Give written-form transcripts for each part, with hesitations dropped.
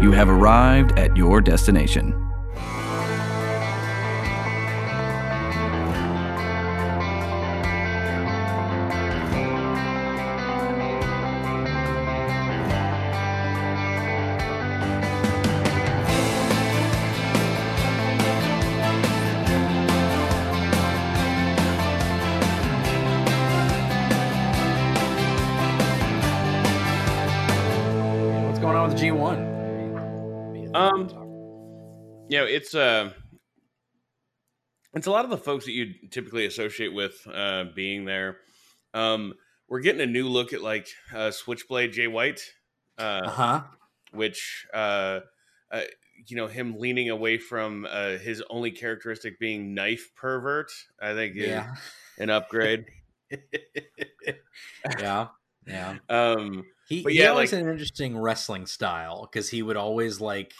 You have arrived at your destination. What's going on with the G1? It's a lot of the folks that you typically associate with being there. We're getting a new look at like Switchblade Jay White, which him leaning away from his only characteristic being knife pervert, I think is an upgrade. Yeah. He always had an interesting wrestling style because he would always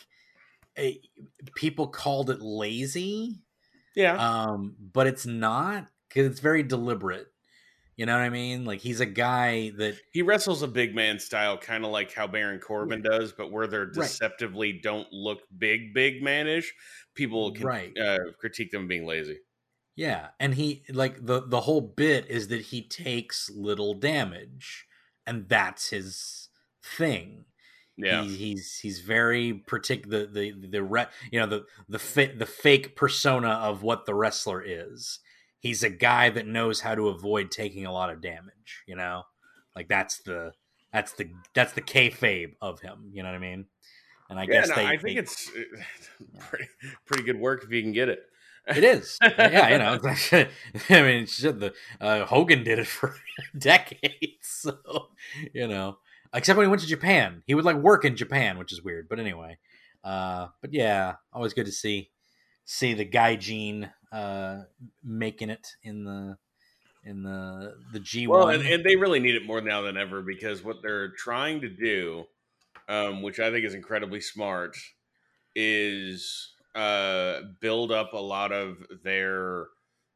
people called it lazy. Yeah. But it's not, because it's very deliberate. You know what I mean? Like, he's a guy that he wrestles a big man style, kind of like how Baron Corbin does, but where they're deceptively don't look big manish. People can critique them being lazy. Yeah, and he the whole bit is that he takes little damage, and that's his thing. Yeah, he's very particular. The fake persona of what the wrestler is. He's a guy that knows how to avoid taking a lot of damage. You know, like that's the kayfabe of him. You know what I mean? And I guess I think it's pretty good work if you can get it. It is. Yeah, you know. I mean, Hogan did it for decades. So, you know. Except when he went to Japan. He would work in Japan, which is weird. But anyway. But yeah, always good to see the Gaijin making it in the G1. Well, and they really need it more now than ever, because what they're trying to do, which I think is incredibly smart, is build up a lot of their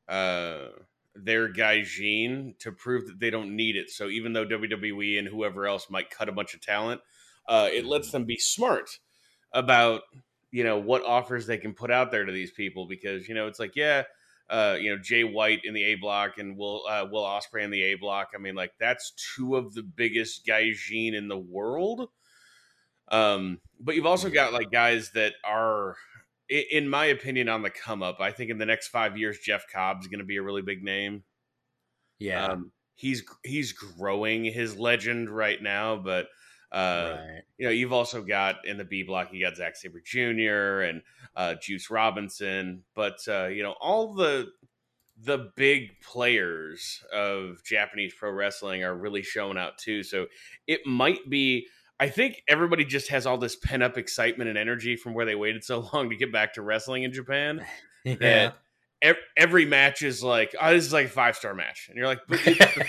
gaijin to prove that they don't need it. So even though WWE and whoever else might cut a bunch of talent, it lets them be smart about what offers they can put out there to these people, because it's like, Jay White in the A block and Will Ospreay in the A block. I mean, like, that's two of the biggest gaijin in the world. But you've also got guys that are, in my opinion, on the come up. I think in the next 5 years, Jeff Cobb's going to be a really big name. Yeah. He's growing his legend right now, but you've also got in the B block, you got Zack Sabre Jr. and Juice Robinson, but all the big players of Japanese pro wrestling are really showing out too. So it might be, I think everybody just has all this pent up excitement and energy from where they waited so long to get back to wrestling in Japan. Yeah. That every match is like, oh, this is like a 5-star match. And you're like, but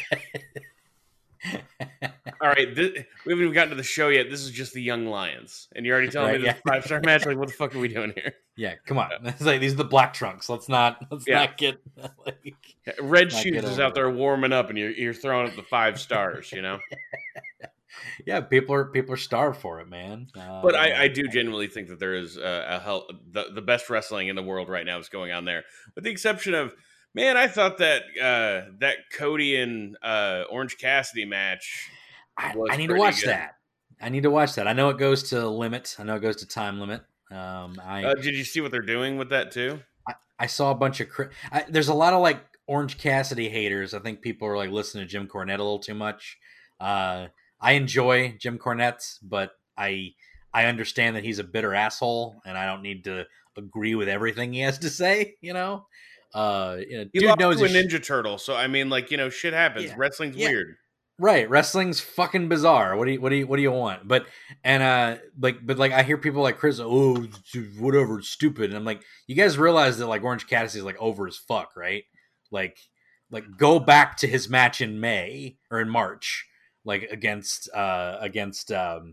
all right, we haven't even gotten to the show yet. This is just the Young Lions. And you're already telling me this is a 5-star match? Like, what the fuck are we doing here? Yeah, come on. It's like, these are the Black Trunks. Let's not get Red Shoes is out there warming up, and you're throwing up the 5 stars, Yeah, people are starved for it, man. But I do genuinely think that there is the best wrestling in the world right now is going on there, with the exception of, man, I thought that that Cody and Orange Cassidy match. I need to watch that. I need to watch that. I know it goes to limit. I know it goes to time limit. Did you see what they're doing with that too? I saw a bunch of. There's a lot of Orange Cassidy haters. I think people are listening to Jim Cornette a little too much. I enjoy Jim Cornette, but I understand that he's a bitter asshole, and I don't need to agree with everything he has to say. He lost to a Ninja Turtle, so I mean, shit happens. Yeah. Wrestling's weird. Right, wrestling's fucking bizarre. What do you want? But I hear people like Chris, oh, whatever, stupid. And I'm like, you guys realize that Orange Cassidy is over as fuck, right? Go back to his match in May or in March, against Pac,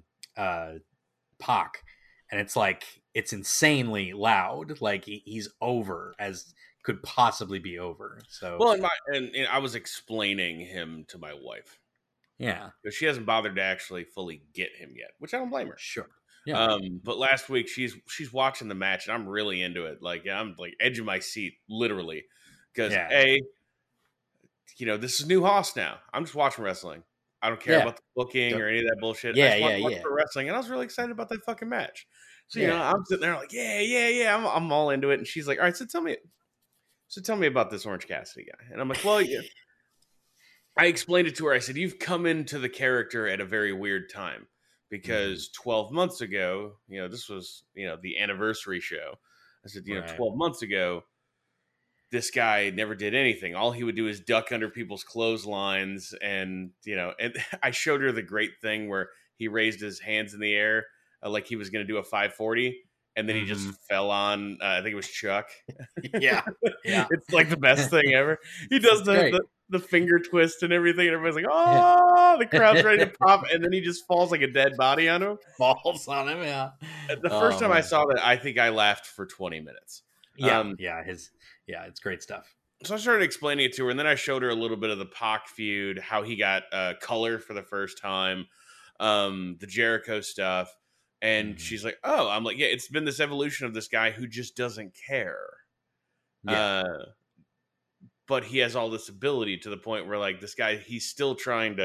and it's insanely loud. He's over as could possibly be over. So and I was explaining him to my wife. Yeah, because she hasn't bothered to actually fully get him yet, which I don't blame her. Sure. Yeah. But last week she's watching the match, and I'm really into it. Like I'm like edge of my seat, literally, because Yeah. this is new Hoss now. I'm just watching wrestling. I don't care Yeah. about the booking or any of that bullshit. I Yeah, just want yeah, to watch yeah. for wrestling, and I was really excited about that fucking match. So Yeah. I'm sitting there like, yeah. I'm all into it, and she's like, all right, so tell me about this Orange Cassidy guy, and I'm like, well, yeah. I explained it to her. I said, you've come into the character at a very weird time because 12 months ago, this was, the anniversary show. I said, Right. 12 months ago, this guy never did anything. All he would do is duck under people's clotheslines. And I showed her the great thing where he raised his hands in the air like he was going to do a 540. And then he just fell on, I think it was Chuck. Yeah. Yeah. It's like the best thing ever. He does the finger twist and everything. And everybody's like, oh, the crowd's ready to pop. And then he just falls like a dead body on him. Falls on him, yeah. The first time I saw that, I think I laughed for 20 minutes. Yeah, it's great stuff. So I started explaining it to her, and then I showed her a little bit of the Pac feud, how he got color for the first time, the Jericho stuff. And she's like, oh, I'm like, yeah, it's been this evolution of this guy who just doesn't care. Yeah. But he has all this ability to the point where, like, this guy, he's trying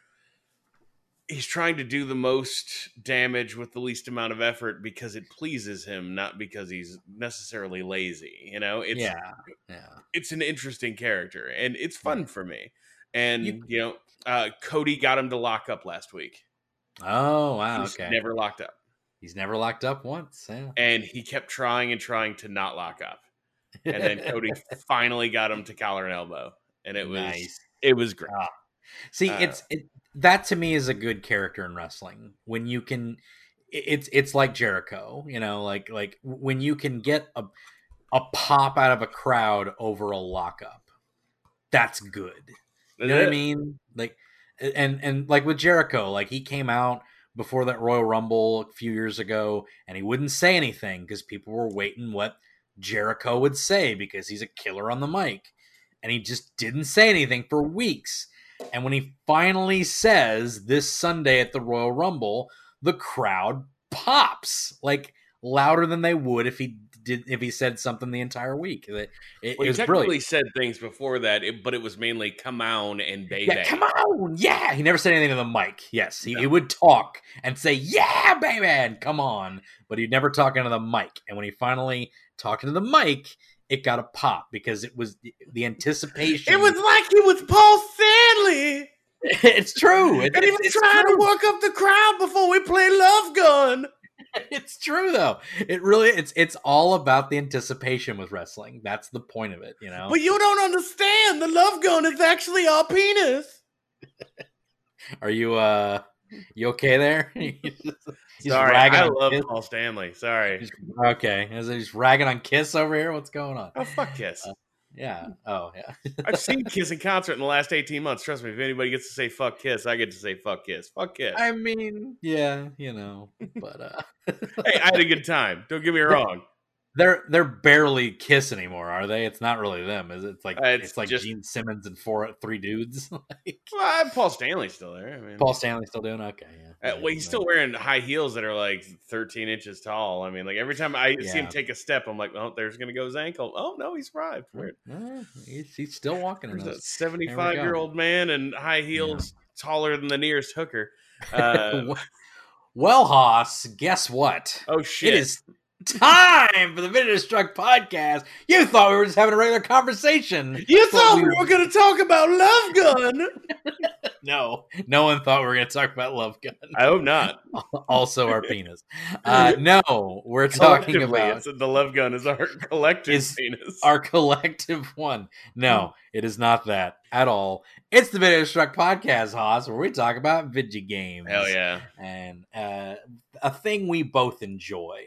to do the most damage with the least amount of effort because it pleases him, not because he's necessarily lazy. It's an interesting character, and it's fun for me. And, Cody got him to lock up last week. Oh, wow. He's okay. never locked up. He's never locked up once. Yeah. And he kept trying to not lock up. And then Cody finally got him to collar and elbow. And it was nice. It was great. See, that to me is a good character in wrestling. When you can, it's like Jericho, like when you can get a pop out of a crowd over a lockup. That's good. You know what I mean? Like, and like with Jericho, like he came out before that Royal Rumble a few years ago, and he wouldn't say anything because people were waiting what Jericho would say because he's a killer on the mic, and he just didn't say anything for weeks. And when he finally says this Sunday at the Royal Rumble, the crowd pops like louder than they would if he said something the entire week. It was technically said things before that, but it was mainly "come on" and "baby." Yeah, come on, yeah. He never said anything to the mic. Yes, he would talk and say "yeah, baby" and "come on," but he'd never talk into the mic. And when he finally talked into the mic, it got a pop because it was the anticipation. It was like he was Paul Stanley. It's true. And he was trying to work up the crowd before we play Love Gun. It's true though. It's all about the anticipation with wrestling. That's the point of it, But you don't understand. The Love Gun is actually our penis. Are you okay there? Sorry, I love Paul Stanley. Sorry. Okay, is he just ragging on Kiss over here? What's going on? Oh, fuck Kiss. Yeah. Oh, yeah. I've seen Kiss in concert in the last 18 months. Trust me, if anybody gets to say fuck Kiss, I get to say fuck Kiss. Fuck Kiss. I mean, yeah, but hey, I had a good time. Don't get me wrong. They're barely Kiss anymore, are they? It's not really them, is it? It's like just Gene Simmons and three dudes. Well, Paul Stanley's still there. I mean, Paul Stanley's still doing okay. Yeah. Well, he's still wearing high heels that are like 13 inches tall. I mean, like every time I see him take a step, I'm like, oh, there's gonna go his ankle. Oh no, he survived. Weird. He's still walking. There's a 75-year-old man in high heels, taller than the nearest hooker. Well, Hoss, guess what? Oh shit! It is time for the Video Struck podcast. You thought we were just having a regular conversation. You thought we were going to talk about Love Gun. No one thought we were going to talk about Love Gun. I hope not. Also our penis. No, we're talking about the Love Gun is our collective penis. Our collective one. No, it is not that at all. It's the Video Struck podcast, Hoss, where we talk about video games. Hell yeah. And a thing we both enjoy.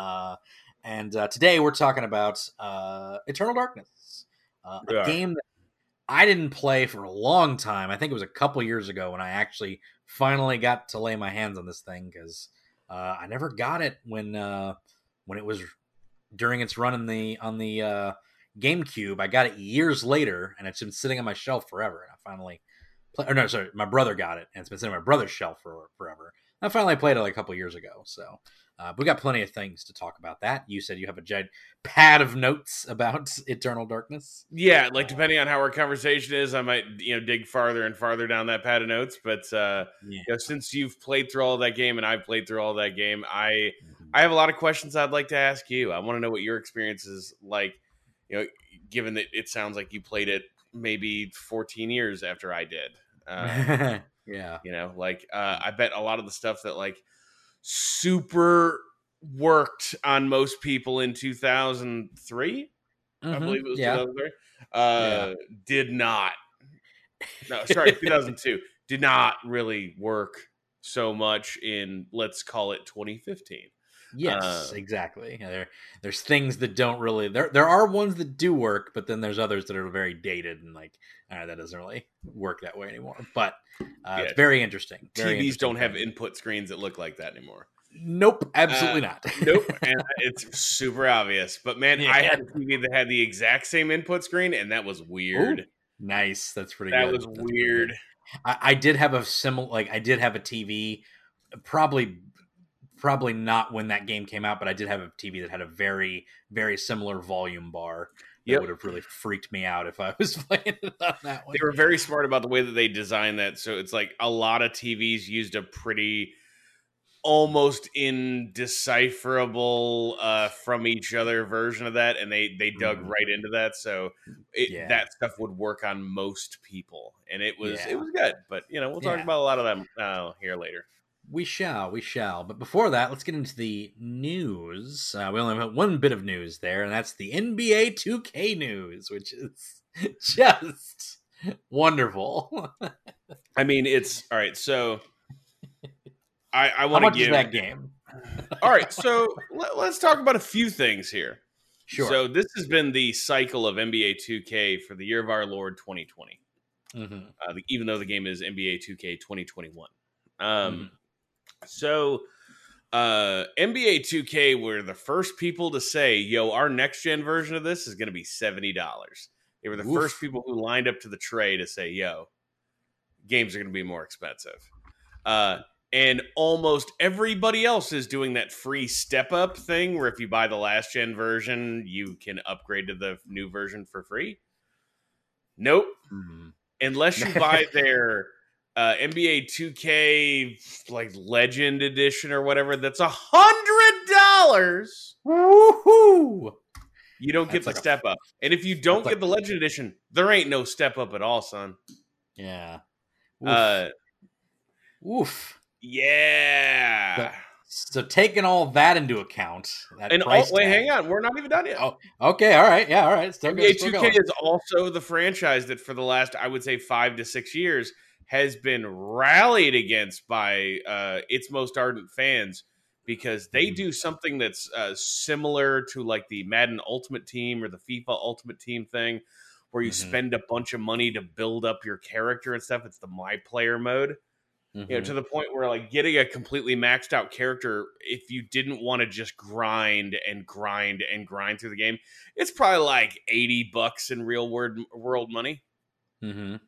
And today we're talking about Eternal Darkness, a game that I didn't play for a long time. I think it was a couple years ago when I actually finally got to lay my hands on this thing because I never got it when it was during its run on the GameCube. I got it years later, and it's been sitting on my shelf forever. And I finally my brother got it, and it's been sitting on my brother's shelf for forever. I finally played it like a couple years ago, so we got plenty of things to talk about that. You said you have a giant pad of notes about Eternal Darkness. Yeah, like depending on how our conversation is, I might dig farther and farther down that pad of notes. But since you've played through all of that game and I've played through all of that game, I have a lot of questions I'd like to ask you. I want to know what your experience is like. Given that it sounds like you played it maybe 14 years after I did. Yeah. I bet a lot of the stuff that like super worked on most people in 2003, I believe it was 2003, did not. No, sorry, 2002 did not really work so much in, let's call it 2015. Yes, exactly. There's things that don't really. There are ones that do work, but then there's others that are very dated and like that doesn't really work that way anymore. But it's very interesting. TVs don't have input screens that look like that anymore. Nope, absolutely not. Nope, and it's super obvious. But man, I had a TV that had the exact same input screen, and that was weird. Ooh, nice, that's pretty. That good. was weird. I did have a similar, I did have a TV, probably not when that game came out, but I did have a TV that had a very, very similar volume bar. That would have really freaked me out if I was playing it on that one. They were very smart about the way that they designed that. So it's like a lot of TVs used a pretty almost indecipherable from each other version of that, and they dug right into that. So that stuff would work on most people, and it was good. But we'll talk about a lot of them here later. We shall. But before that, let's get into the news. We only have one bit of news there, and that's the NBA 2K news, which is just wonderful. I mean, it's all right. So I want to give that game. All right, so let's talk about a few things here. Sure. So this has been the cycle of NBA 2K for the year of our Lord 2020. Even though the game is NBA 2K 2021. So NBA 2K were the first people to say, yo, our next gen version of this is going to be $70. They were the first people who lined up to the tray to say, yo, games are going to be more expensive. And almost everybody else is doing that free step up thing where if you buy the last gen version, you can upgrade to the new version for free. Nope. Unless you buy their NBA 2K like Legend Edition or whatever, that's $100. Woohoo! You don't get the step up. And if you don't get the Legend Edition, there ain't no step up at all, son. Yeah. Oof. Yeah. So taking all that into account, hang on, we're not even done yet. Oh, okay, all right, yeah, all right. NBA 2K is also the franchise that for the last, I would say, 5 to 6 years has been rallied against by its most ardent fans because they do something that's similar to like the Madden Ultimate Team or the FIFA Ultimate Team thing, where you spend a bunch of money to build up your character and stuff. It's the My Player mode. To the point where like getting a completely maxed out character, if you didn't want to just grind through the game, it's probably like $80 in real world money. I'm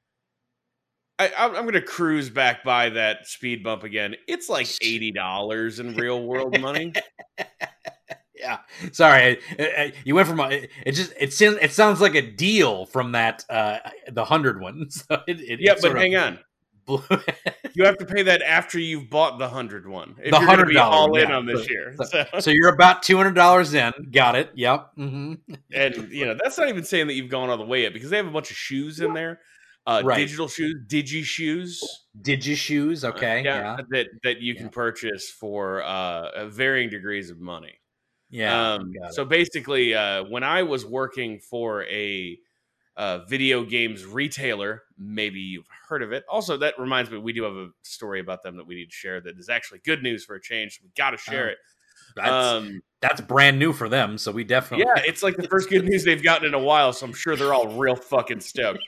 going to cruise back by that speed bump again. It's like $80 in real world money. Yeah, sorry, you went from it sounds like a deal from that the 100 one. So but hang on. You have to pay that after you've bought the 100 one. If the you're going to be all in yeah. on this year. So you're about $200 in. Got it. Yep. And that's not even saying that you've gone all the way yet because they have a bunch of shoes in there. Digital shoes, digi shoes. Okay. That you can purchase for varying degrees of money. Yeah. So basically, when I was working for a video games retailer, maybe you've heard of it. Also, that reminds me, we do have a story about them that we need to share that is actually good news for a change. So we got to share it. That's brand new for them, so we definitely it's like the first good news they've gotten in a while. So I'm sure they're all real fucking stoked.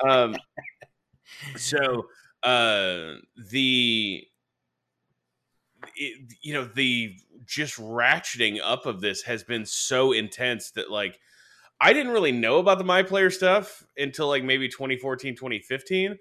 The just ratcheting up of this has been so intense that like I didn't really know about the My Player stuff until like maybe 2014, 2015.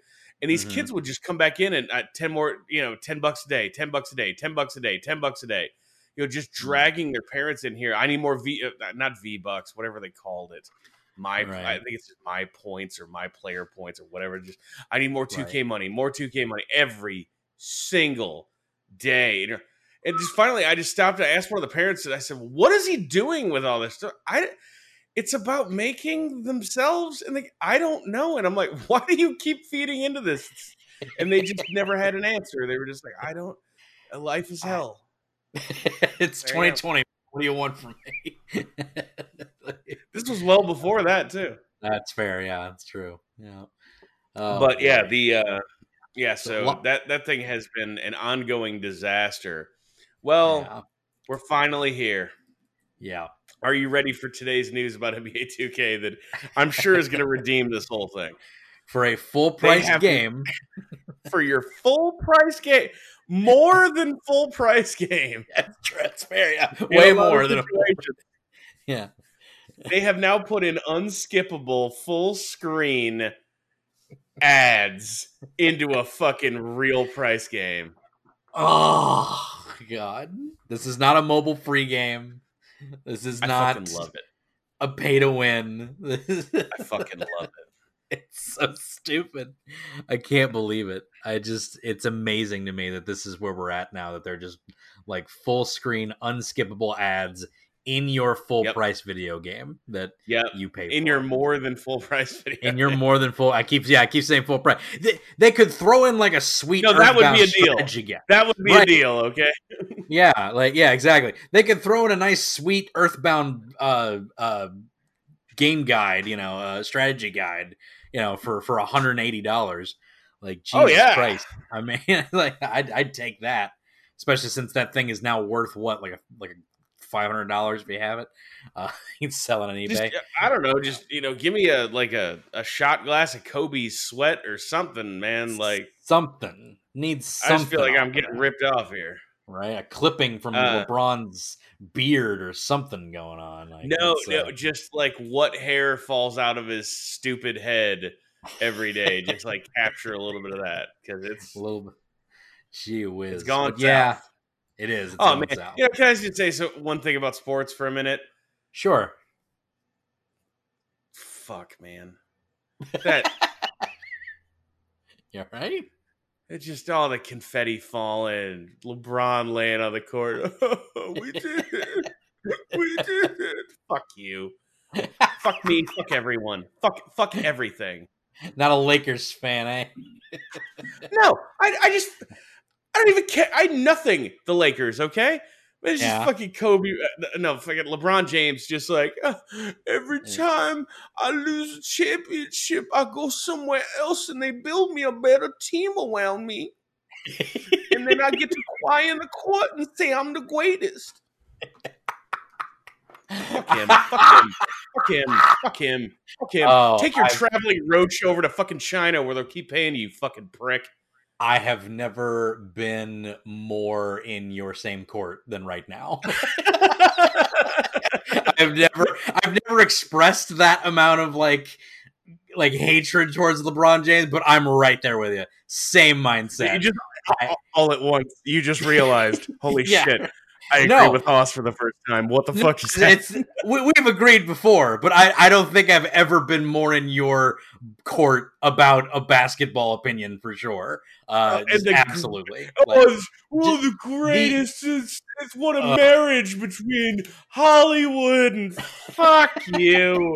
And these kids would just come back in and $10 a day, $10 a day, $10 a day, $10 a day. Just dragging their parents in here. I need more not V-Bucks, whatever they called it. I think it's just my points or my player points or whatever. Just I need more 2K money, more 2K money every single day. And just finally, I just stopped. I asked one of the parents, and I said, "What is he doing with all this stuff?" It's about making themselves, and I don't know. And I'm like, why do you keep feeding into this? And they just never had an answer. They were just like, I don't. Life is hell. It's 2020. What do you want from me? This was well before that too. That's fair. Yeah, that's true. Yeah. But yeah, so that thing has been an ongoing disaster. Well, we're finally here. Yeah. Are you ready for today's news about NBA 2K that I'm sure is going to redeem this whole thing? For a full price game. For your full price game. More than full price game. That's fair. Yeah. Way more than a Yeah. They have now put in unskippable full screen ads into a fucking real price game. Oh God. This is not a mobile free game. This is not fucking love it. A pay to win. I fucking love it. It's so stupid. I can't believe it. It's amazing to me that this is where we're at now, that they're just like full screen, unskippable ads in your full price video game that you pay for. In your more than full price video. In your more than full. I keep saying full price. They could throw in like a sweet. No, that would be a deal. That would be a deal. Okay. Exactly. They could throw in a nice sweet Earthbound game guide, strategy guide, for $180. Like, Jesus Christ. I mean, like I'd take that, especially since that thing is now worth what, like a $500 if you have it. He's selling on eBay. I don't know. Just give me a shot glass of Kobe's sweat or something, man. Like something needs something. I just feel like I'm getting ripped off here. Right, a clipping from LeBron's beard or something going on. Like, no, just like what hair falls out of his stupid head every day. Just like capture a little bit of that, because it's a little bit. Gee whiz, it's gone. Yeah, it is. Oh man, can I just say one thing about sports for a minute? Sure. Fuck, man. That. You all right? It's just all the confetti falling, LeBron laying on the court. Oh, we did it. We did it. Fuck you. Fuck me. Fuck everyone. Fuck everything. Not a Lakers fan, eh? No, I don't even care. Nothing. The Lakers, okay? It's just fucking Kobe. No, fucking LeBron James. Just like every time I lose a championship, I go somewhere else and they build me a better team around me, and then I get to cry in the court and say I'm the greatest. Fuck him. Fuck him. Fuck him. Fuck him. Fuck him. Oh, take your traveling roach over to fucking China where they'll keep paying you fucking prick. I have never been more in your same court than right now. I've never expressed that amount of like hatred towards LeBron James, but I'm right there with you. Same mindset. You just all at once. You just realized, holy shit. I agree with Haas for the first time. What the fuck is that? We've agreed before, but I don't think I've ever been more in your court about a basketball opinion for sure. Absolutely. The greatest is what a marriage between Hollywood and fuck you.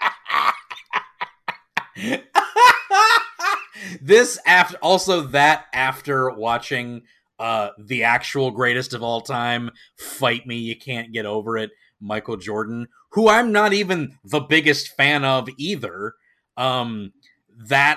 After watching the actual greatest of all time, Fight Me, You Can't Get Over It, Michael Jordan, who I'm not even the biggest fan of either. That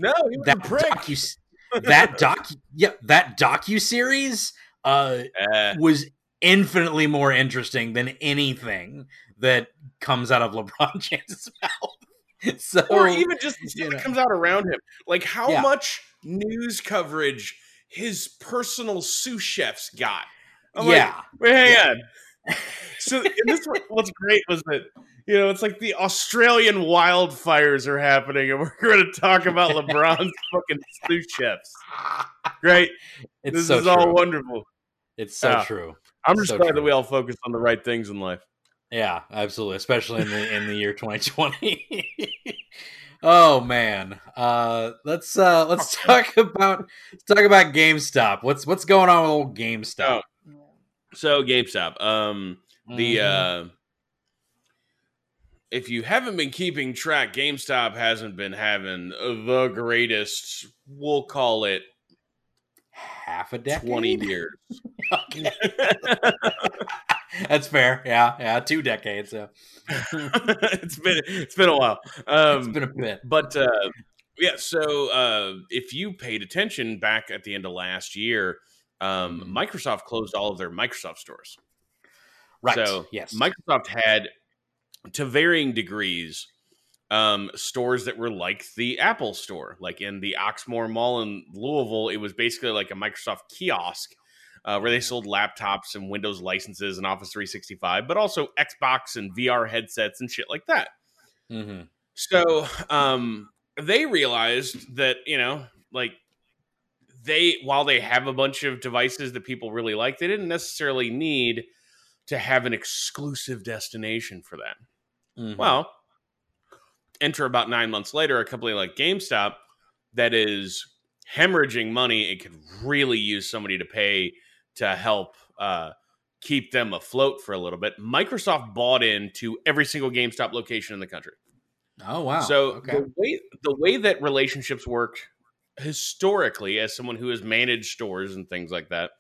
docuseries was infinitely more interesting than anything that comes out of LeBron James' mouth. So, or even just the stuff that comes out around him. Like how much news coverage his personal sous chefs got. I'm like, wait, hang on. So what's great was that You know, it's like the Australian wildfires are happening, and we're going to talk about LeBron's fucking sous chefs. Great. This is all wonderful. It's so true. I'm just glad that we all focus on the right things in life. Yeah, absolutely, especially in the year 2020. Oh man, let's talk about GameStop. What's going on with old GameStop? So GameStop, if you haven't been keeping track, GameStop hasn't been having the greatest. We'll call it half a decade, 20 years. Okay. That's fair. Yeah, 2 decades. So. it's been a while. It's been a bit, but yeah. So if you paid attention back at the end of last year, Microsoft closed all of their Microsoft stores. Right. So yes, Microsoft had, to varying degrees, stores that were like the Apple store, like in the Oxmoor Mall in Louisville. It was basically like a Microsoft kiosk. Where they sold laptops and Windows licenses and Office 365, but also Xbox and VR headsets and shit like that. Mm-hmm. So they realized that, while they have a bunch of devices that people really like, they didn't necessarily need to have an exclusive destination for that. Mm-hmm. Well, enter about 9 months later, a company like GameStop that is hemorrhaging money. It could really use somebody to pay to help keep them afloat for a little bit. Microsoft bought into every single GameStop location in the country. Oh, wow. So okay. the way that relationships worked historically, as someone who has managed stores and things like that,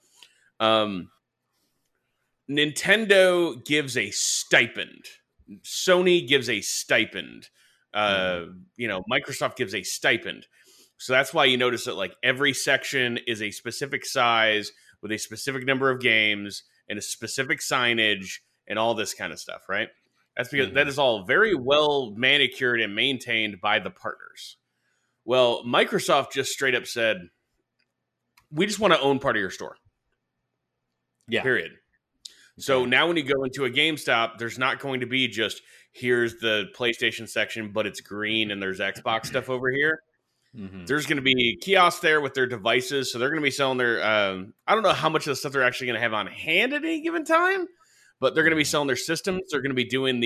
Nintendo gives a stipend. Sony gives a stipend. Microsoft gives a stipend. So that's why you notice that like every section is a specific size with a specific number of games and a specific signage and all this kind of stuff, right? That's because that is all very well manicured and maintained by the partners. Well, Microsoft just straight up said, we just want to own part of your store. Yeah. Period. So now when you go into a GameStop, there's not going to be just, here's the PlayStation section, but it's green and there's Xbox stuff over here. Mm-hmm. There's going to be kiosks there with their devices. So they're going to be selling their, I don't know how much of the stuff they're actually going to have on hand at any given time, but they're going to be selling their systems. They're going to be doing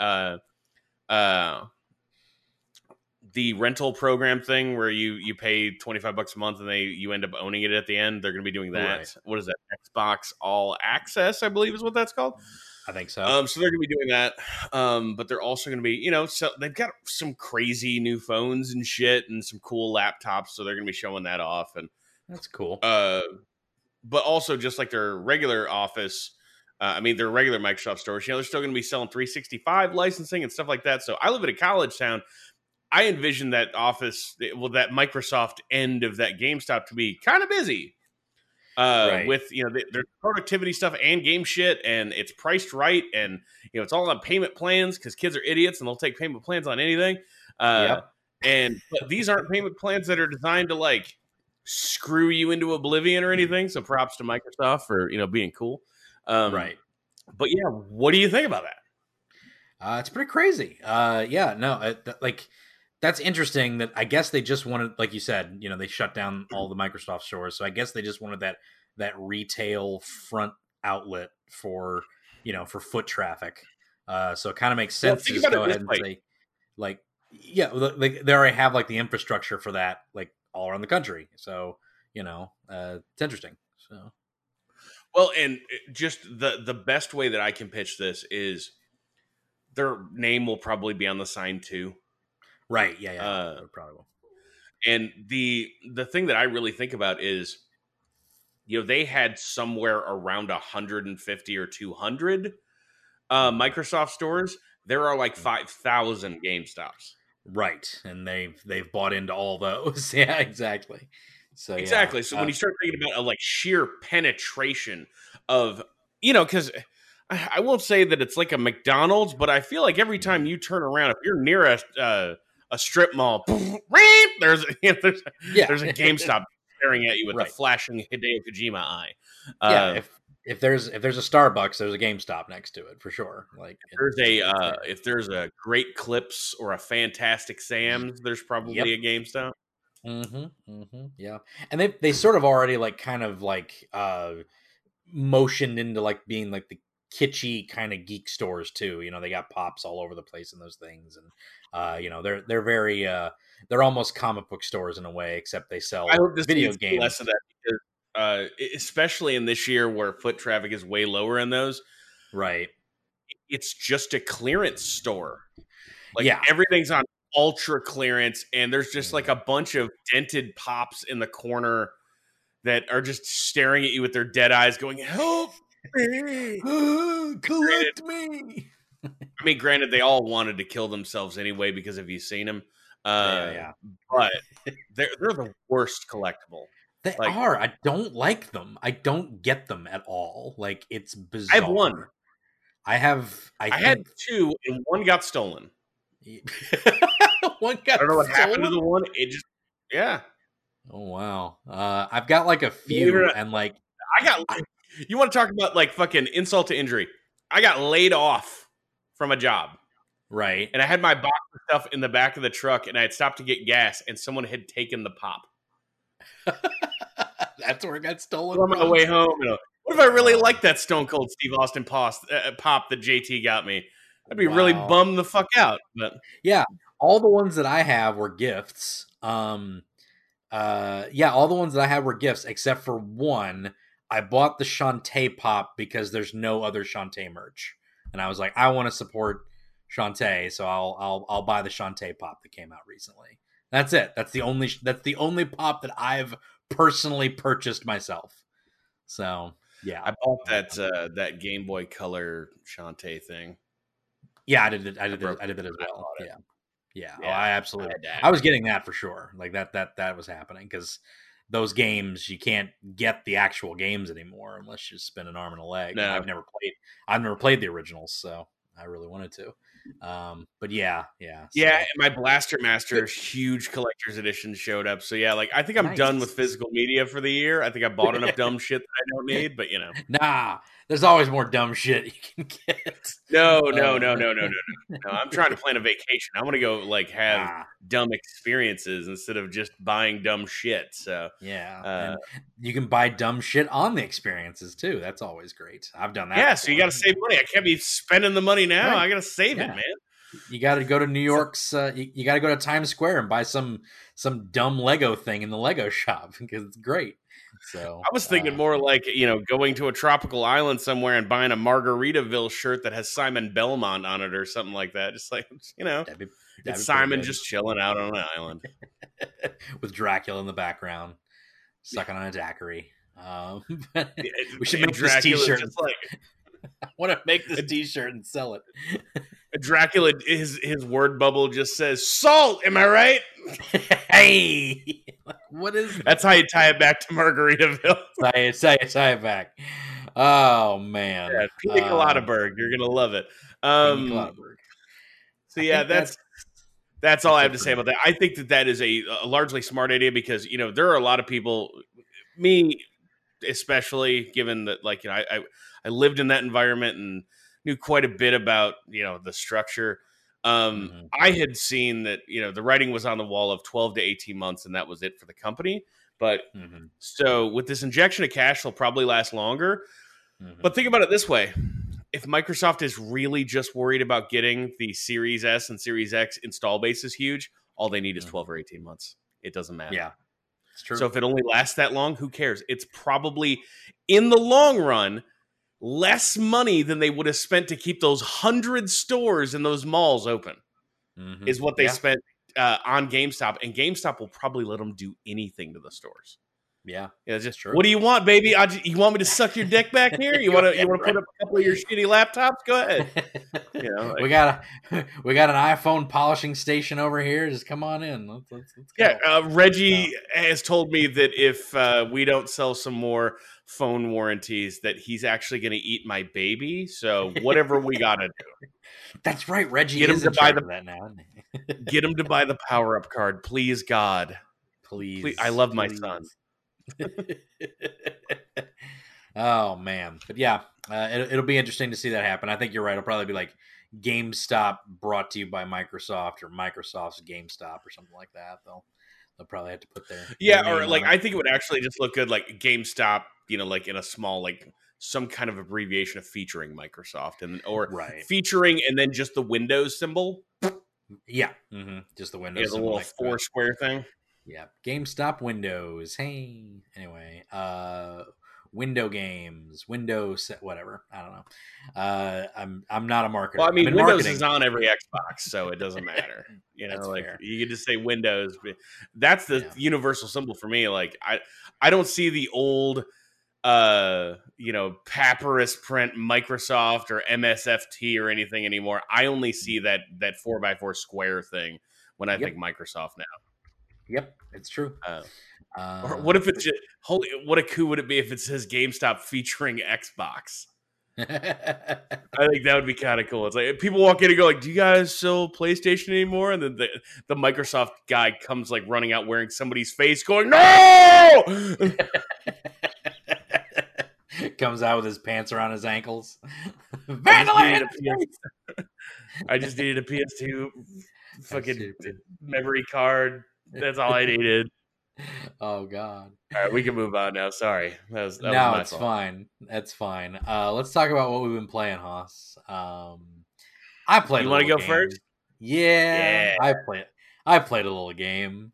the rental program thing where you pay $25 a month and you end up owning it at the end. They're going to be doing that. Right. What is that? Xbox All Access, I believe is what that's called. I think so. So they're going to be doing that. But they're also going to be, so they've got some crazy new phones and shit and some cool laptops. So they're going to be showing that off. And that's cool. But also just like their regular office, their regular Microsoft stores, they're still going to be selling 365 licensing and stuff like that. So I live in a college town. I envision that that Microsoft end of that GameStop to be kind of busy. Right. With there's productivity stuff and game shit, and it's priced right, and it's all on payment plans because kids are idiots and they'll take payment plans on anything. But these aren't payment plans that are designed to like screw you into oblivion or anything. So props to Microsoft for being cool. Right. But yeah, what do you think about that? It's pretty crazy. That's interesting. That I guess they just wanted, like you said, they shut down all the Microsoft stores. So I guess they just wanted that retail front outlet for foot traffic. So it kind of makes sense to just go ahead and say, they already have like the infrastructure for that, like all around the country. So it's interesting. So, well, and just the best way that I can pitch this is their name will probably be on the sign too. Right. Yeah. Probably will. And the thing that I really think about is, they had somewhere around 150 or 200 Microsoft stores. There are like 5,000 GameStops. Right, and they've bought into all those. Yeah, exactly. So exactly. Yeah. So when you start thinking about like sheer penetration of, because I won't say that it's like a McDonald's, but I feel like every time you turn around, if you're near a strip mall, there's a GameStop staring at you with a flashing Hideo Kojima eye. if there's a Starbucks, there's a GameStop next to it for sure. Like If there's a Great Clips or a Fantastic Sam's, there's yep. probably a GameStop. Yeah, and they sort of already like kind of like motioned into like being like the kitschy kind of geek stores too. You know, they got pops all over the place in those things, and you know they're very they're almost comic book stores in a way, except they sell I hope to video see games. less of that because especially in this year where foot traffic is way lower in those, Right. it's just a clearance store. Like Yeah. everything's on ultra clearance, and there's just like a bunch of dented pops in the corner that are just staring at you with their dead eyes, going, "Help me, collect me." I mean, granted, they all wanted to kill themselves anyway because have you seen them? Yeah. But they're the worst collectible. They Like, are. I don't like them. I don't get them at all. Like it's bizarre. I have one. I had two, and one got stolen. One got I don't know what stolen? happened to the one. It just, yeah. Oh wow. I've got like a few, and like you want to talk about like fucking insult to injury? I got laid off from a job, right, and I had my box of stuff in the back of the truck, and I had stopped to get gas, and someone had taken the pop. That's where it got stolen. On my way home, you know, what if I really liked that Stone Cold Steve Austin pop that JT got me? I'd be really bummed the fuck out. But yeah, all the ones that I have were gifts. All the ones that I had were gifts, except for one. I bought the Shantae pop because there's no other Shantae merch, and I was like, I want to support Shantae, so I'll buy the Shantae pop that came out recently. That's it. That's the only pop that I've personally purchased myself. So yeah, I bought that Game Boy Color Shantae thing. Yeah, I did it as well. Yeah. Oh, I absolutely. I was getting that for sure. Like that was happening because those games you can't get the actual games anymore unless you spend an arm and a leg. No. I've never played the originals, so I really wanted to. But yeah. Yeah, and my Blaster Master huge collector's edition showed up. So yeah, like I think I'm done with physical media for the year. I think I bought enough dumb shit that I don't need, but you know. Nah, there's always more dumb shit you can get. No. I'm trying to plan a vacation. I want to go like have dumb experiences instead of just buying dumb shit. So yeah, and you can buy dumb shit on the experiences too. That's always great. I've done that. Yeah, so you got to save money. I can't be spending the money now. Right. I got to save it, man. You got to go to New York's. You got to go to Times Square and buy some dumb Lego thing in the Lego shop because it's great. So I was thinking more like going to a tropical island somewhere and buying a Margaritaville shirt that has Simon Belmont on it or something like that. Just like it's Simon just chilling out on an island with Dracula in the background, sucking on a daiquiri. We should make this T-shirt. Just like, I want to make this T-shirt and sell it. Dracula, his word bubble just says salt. Am I right? Hey, what is that? That's how you tie it back to Margaritaville. Tie it back. Oh man, yeah, Pina Colada Berg. You're gonna love it. So yeah, that's all I have to say about that. I think that is a largely smart idea because there are a lot of people, me especially, given that I lived in that environment and knew quite a bit about the structure. I had seen that the writing was on the wall of 12 to 18 months, and that was it for the company. But so with this injection of cash, they'll probably last longer. But think about it this way: if Microsoft is really just worried about getting the Series S and Series X install base is huge, all they need is 12 or 18 months. It doesn't matter. Yeah, it's true. So if it only lasts that long, who cares? It's probably in the long run less money than they would have spent to keep those 100 stores in those malls open is what they spent on GameStop. And GameStop will probably let them do anything to the stores. Yeah. It's just true. What do you want, baby? You want me to suck your dick back here? You want to put up a couple of your shitty laptops? Go ahead. We got an iPhone polishing station over here. Just come on in. Let's go. Yeah. Reggie has told me that if we don't sell some more phone warranties, that he's actually going to eat my baby. So whatever we got to do. That's right. Reggie get is him to buy that now. Get him to buy the power up card, please, God. Please. I love my son. Oh man, but yeah, it'll be interesting to see that happen. I think you're right. It'll probably be like GameStop brought to you by Microsoft, or Microsoft's GameStop, or something like that. They'll probably have to put their Yeah, or name like on it. I think it would actually just look good, like GameStop, like in a small, like some kind of abbreviation of featuring Microsoft, and or Right. featuring and then just the Windows symbol, Yeah. Just the yeah, Windows the symbol little next to it. four square thing. Yeah. GameStop Windows. Hey. Anyway, window games, Windows, whatever. I don't know. I'm not a Well, marketer. I I'm mean, in Windows is marketing. on every Xbox, so it doesn't matter. That's Like fair. you could just say Windows. But that's the Yeah. universal symbol for me. Like I don't see the old papyrus print Microsoft or MSFT or anything anymore. I only see that 4x4 square thing when I think Yep. Microsoft now. Yep. It's true. Uh, or what Uh, if it's just, holy? What a coup would it be if it says GameStop featuring Xbox? I think that would be kind of cool. It's like people walk in and go like, "Do you guys sell PlayStation anymore?" And then the Microsoft guy comes like running out wearing somebody's face, going, "No!" Comes out with his pants around his ankles. I just needed a PS2 That's fucking stupid. memory card. That's all I needed. Oh God. All right, we can move on now. Sorry, that was No, my it's fault. fine. That's fine. Let's talk about what we've been playing, Haas. I played You a want to little go game. first? Yeah, Yeah. I played a little game.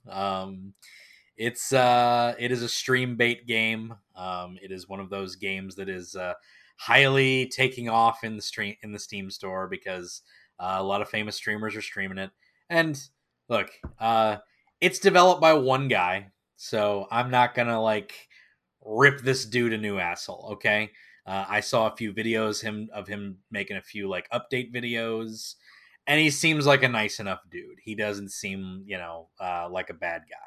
It is a stream bait game. It is one of those games that is highly taking off in the Steam store because a lot of famous streamers are streaming it. And look, it's developed by one guy, so I'm not gonna like rip this dude a new asshole. Okay, I saw a few videos of him making a few like update videos, and he seems like a nice enough dude. He doesn't seem like a bad guy.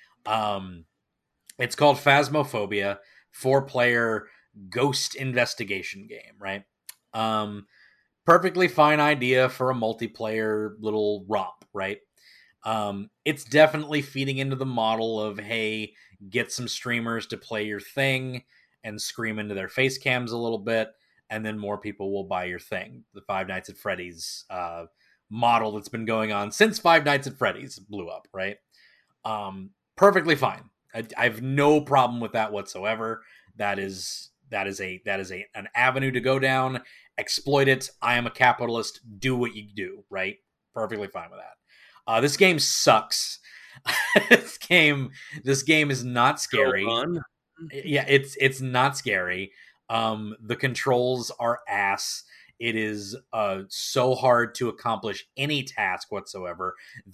It's called Phasmophobia, 4-player ghost investigation game, right? Um, Perfectly fine idea for a multiplayer little romp, right? It's definitely feeding into the model of, hey, get some streamers to play your thing and scream into their face cams a little bit, and then more people will buy your thing. The Five Nights at Freddy's model that's been going on since Five Nights at Freddy's blew up, right? Perfectly fine. I have no problem with that whatsoever. That is an avenue to go down. Exploit it. I am a capitalist. Do what you do. Right. Perfectly fine with that. This game sucks. This game is not scary. Yeah, it's not scary. The controls are ass. It is so hard to accomplish any task whatsoever.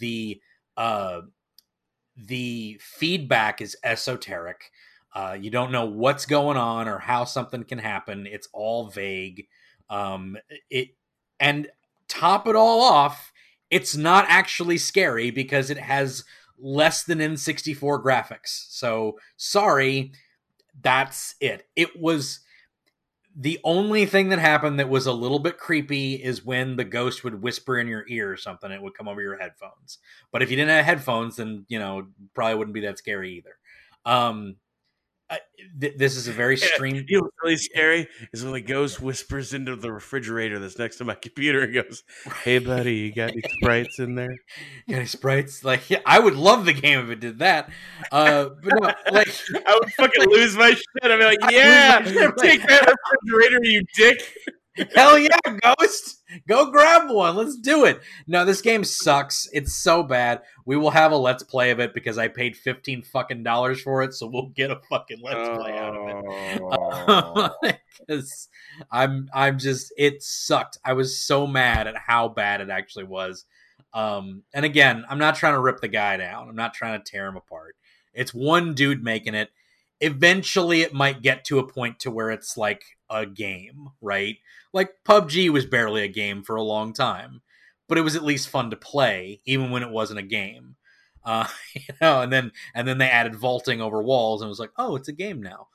The feedback is esoteric. You don't know what's going on or how something can happen. It's all vague. It and top it all off, it's not actually scary because it has less than N64 graphics. So sorry, that's it. It was the only thing that happened that was a little bit creepy is when the ghost would whisper in your ear or something. It would come over your headphones. But if you didn't have headphones, then probably wouldn't be that scary either. Um, this is a very stream. You know what's really scary is when the ghost whispers into the refrigerator that's next to my computer and goes, "Hey, buddy, you got any Sprites in there?" Got any sprites? Like, yeah, I would love the game if it did that. But no, like, I would fucking lose my shit. I'd be like, "Yeah, take that refrigerator, you dick." hell yeah, Ghost! Go grab one. Let's do it. No, this game sucks. It's so bad. We will have a let's play of it because I paid $15 fucking for it, so we'll get a fucking let's play out of it. Because I'm just it sucked. I was so mad at how bad it actually was. And again, I'm not trying to rip the guy down. I'm not trying to tear him apart. It's one dude making it. Eventually, it might get to a point to where it's like a game, right? Like PUBG was barely a game for a long time, but it was at least fun to play, even when it wasn't a game. And then they added vaulting over walls, and it was like, oh, it's a game now.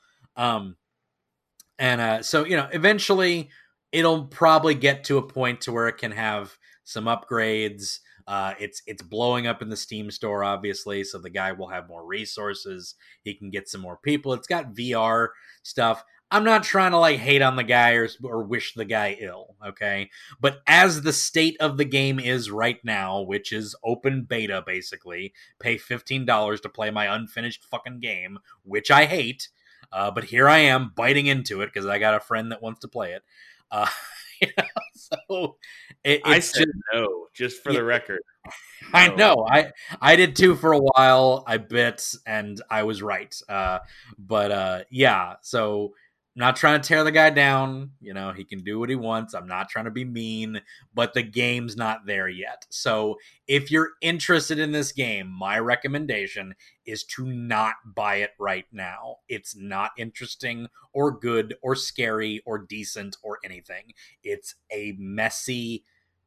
So eventually it'll probably get to a point to where it can have some upgrades. It's blowing up in the Steam store, obviously, so the guy will have more resources. He can get some more people. It's got VR stuff. I'm not trying to like hate on the guy or wish the guy ill, okay? But as the state of the game is right now, which is open beta basically, pay $15 to play my unfinished fucking game, which I hate. But here I am biting into it because I got a friend that wants to play it. Uh, you know, so I said no, just for the record. I know. I did too for a while. I bit, and I was right. But yeah. So not trying to tear the guy down. You know, he can do what he wants. I'm not trying to be mean, but the game's not there yet. So if you're interested in this game, my recommendation is to not buy it right now. It's not interesting or good or scary or decent or anything. It's a messy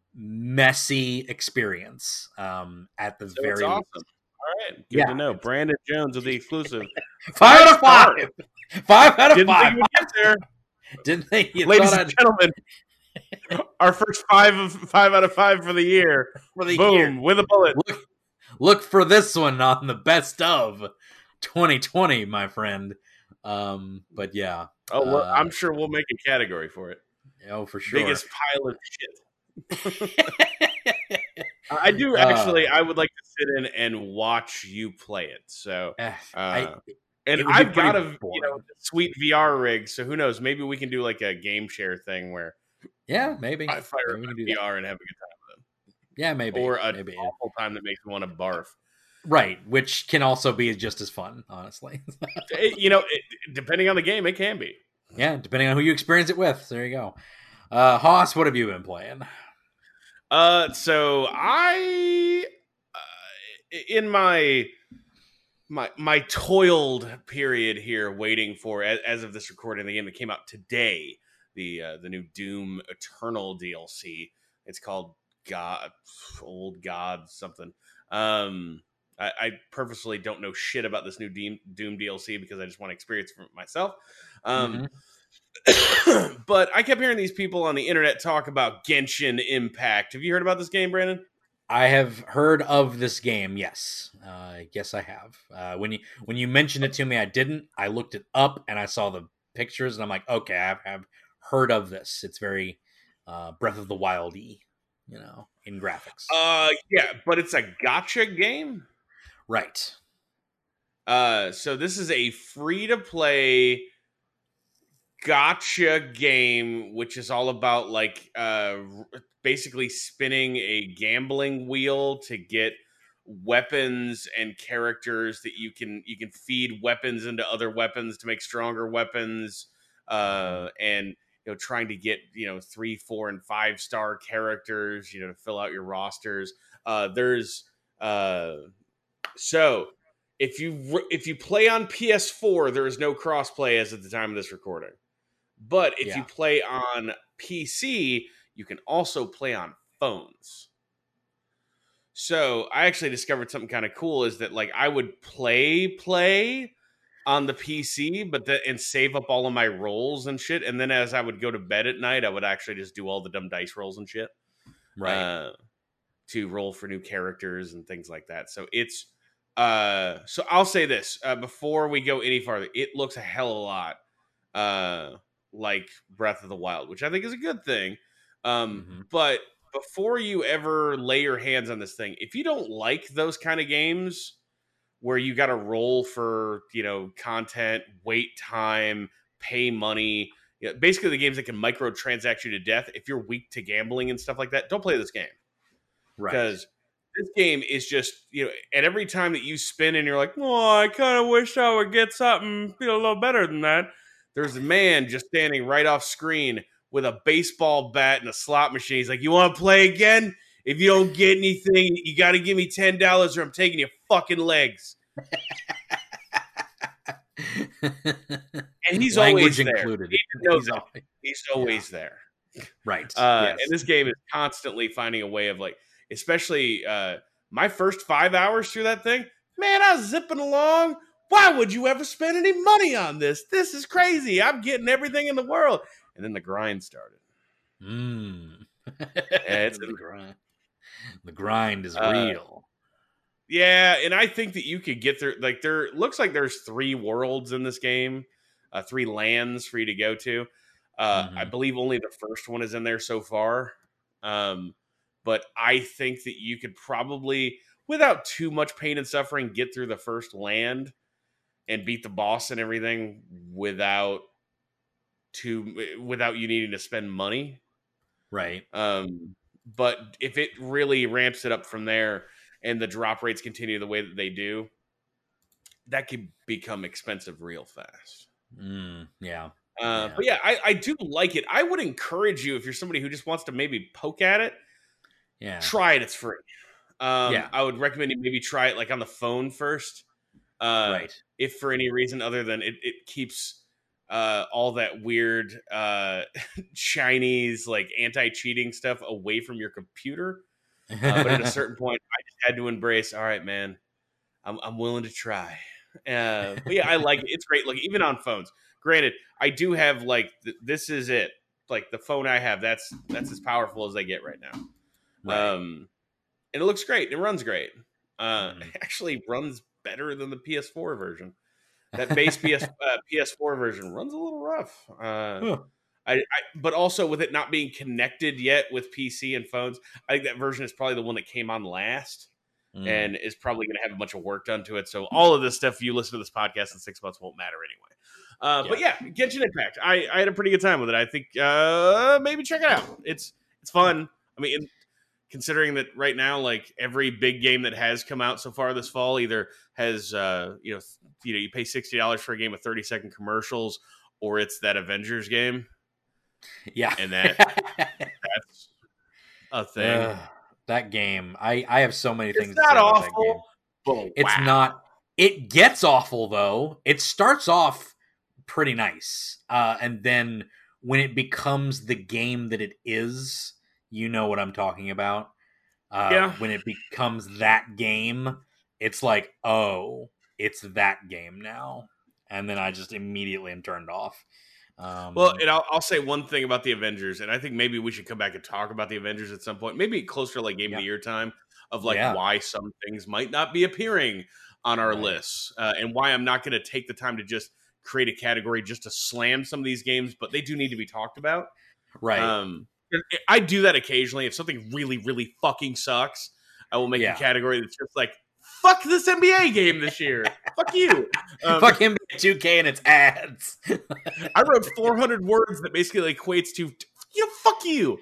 experience at the So very it's awesome. All right, good to know. Brandon Jones with the exclusive 5 out of 5. 5 out of Didn't 5. think you would get there. Didn't think you Ladies thought and gentlemen, our first 5 out of 5 for the year. for the Boom, year. with a bullet. Look for this one on the best of 2020, my friend. But yeah. Oh, well, I'm sure we'll make a category for it. Oh, for sure. Biggest pile of shit. I do actually. I would like to sit in and watch you play it. So, and I've got a sweet VR rig. So who knows? Maybe we can do like a game share thing where, maybe I fire up VR and have a good time with them. Yeah, maybe. Or an awful time that makes me want to barf. Right, which can also be just as fun, honestly. Depending on the game, it can be. Yeah, depending on who you experience it with. There you go. Haas, what have you been playing? So I, in my toiled period here, waiting for as of this recording, the game that came out today, the new Doom Eternal DLC. It's called Old God something. I purposely don't know shit about this new Doom DLC because I just want to experience it for myself. But I kept hearing these people on the internet talk about Genshin Impact. Have you heard about this game, Brandon? I have heard of this game. Yes, yes, I have. When you mentioned it to me, I didn't. I looked it up and I saw the pictures, and I'm like, okay, I have heard of this. It's very Breath of the Wild-y, in graphics. Yeah, but it's a gacha game, right? So this is a free-to-play gacha game, which is all about like basically spinning a gambling wheel to get weapons and characters that you can feed weapons into other weapons to make stronger weapons, and trying to get 3, 4, and 5-star characters to fill out your rosters. So if you play on PS4, there is no crossplay as of the time of this recording. But if you play on PC, you can also play on phones. So I actually discovered something kind of cool is that like I would play on the PC, and save up all of my rolls and shit. And then as I would go to bed at night, I would actually just do all the dumb dice rolls and shit. Right. To roll for new characters and things like that. So it's so I'll say this before we go any farther. It looks a hell of a lot like Breath of the Wild, which I think is a good thing. But before you ever lay your hands on this thing, if you don't like those kind of games where you got to roll for, content, wait time, pay money, basically the games that can microtransact you to death, if you're weak to gambling and stuff like that, don't play this game. Right. Because this game is just, at every time that you spin and you're like, oh, I kind of wish I would get something a little better than that. There's a man just standing right off screen with a baseball bat and a slot machine. He's like, you want to play again? If you don't get anything, you got to give me $10 or I'm taking your fucking legs. And he's always there. Included. He's always there. Right. And this game is constantly finding a way of like, especially my first 5 hours through that thing, man, I was zipping along. Why would you ever spend any money on this? This is crazy. I'm getting everything in the world. And then the grind started. It's the grind. The grind is real. Yeah, and I think that you could get there. Like, looks like there's 3 worlds in this game. 3 lands for you to go to. I believe only the first one is in there so far. But I think that you could probably, without too much pain and suffering, get through the first land and beat the boss and everything without you needing to spend money. Right. But if it really ramps it up from there and the drop rates continue the way that they do, that could become expensive real fast. Yeah. But yeah, I do like it. I would encourage you, if you're somebody who just wants to maybe poke at it, try it. It's free. I would recommend you maybe try it like on the phone first. Right. If for any reason other than it keeps all that weird Chinese like anti-cheating stuff away from your computer. But at a certain point, I just had to embrace, all right, man, I'm willing to try. But yeah, I like it. It's great. Like even on phones. Granted, I do have like this is it. Like the phone I have, that's as powerful as they get right now. Right. And it looks great. It runs great. It actually runs better than the PS4 version. That base PS4 version runs a little rough. But also with it not being connected yet with PC and phones, I think that version is probably the one that came on last. And is probably going to have a bunch of work done to it. So all of this stuff, if you listen to this podcast in 6 months, won't matter anyway. But yeah, Genshin Impact. I had a pretty good time with it. I think maybe check it out. It's fun. I mean, considering that right now, like every big game that has come out so far this fall either has you pay $60 for a game with 30-second commercials, or it's that Avengers game. Yeah, and that's a thing. That game, I have so many things. It's not awful. It's not. It gets awful though. It starts off pretty nice, and then when it becomes the game that it is, you know what I'm talking about. When it becomes that game, it's like, oh, it's that game now, and then I just immediately am turned off. Well, and I'll say one thing about the Avengers, and I think maybe we should come back and talk about the Avengers at some point, maybe closer to like Game of the Year time, of like why some things might not be appearing on our lists, and why I'm not going to take the time to just create a category just to slam some of these games, but they do need to be talked about. Right. I do that occasionally. If something really, really fucking sucks, I will make a category that's just like, fuck this NBA game this year. Fuck you. Fuck NBA 2K and its ads. I wrote 400 words that basically equates to, fuck you.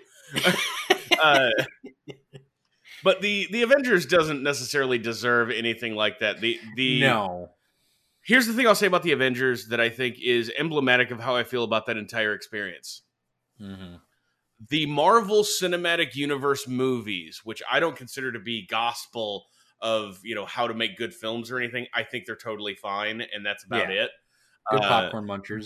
But the Avengers doesn't necessarily deserve anything like that. No. Here's the thing I'll say about the Avengers that I think is emblematic of how I feel about that entire experience. Mm-hmm. The Marvel Cinematic Universe movies, which I don't consider to be gospel of how to make good films or anything, I think they're totally fine, and that's about it. Good popcorn munchers,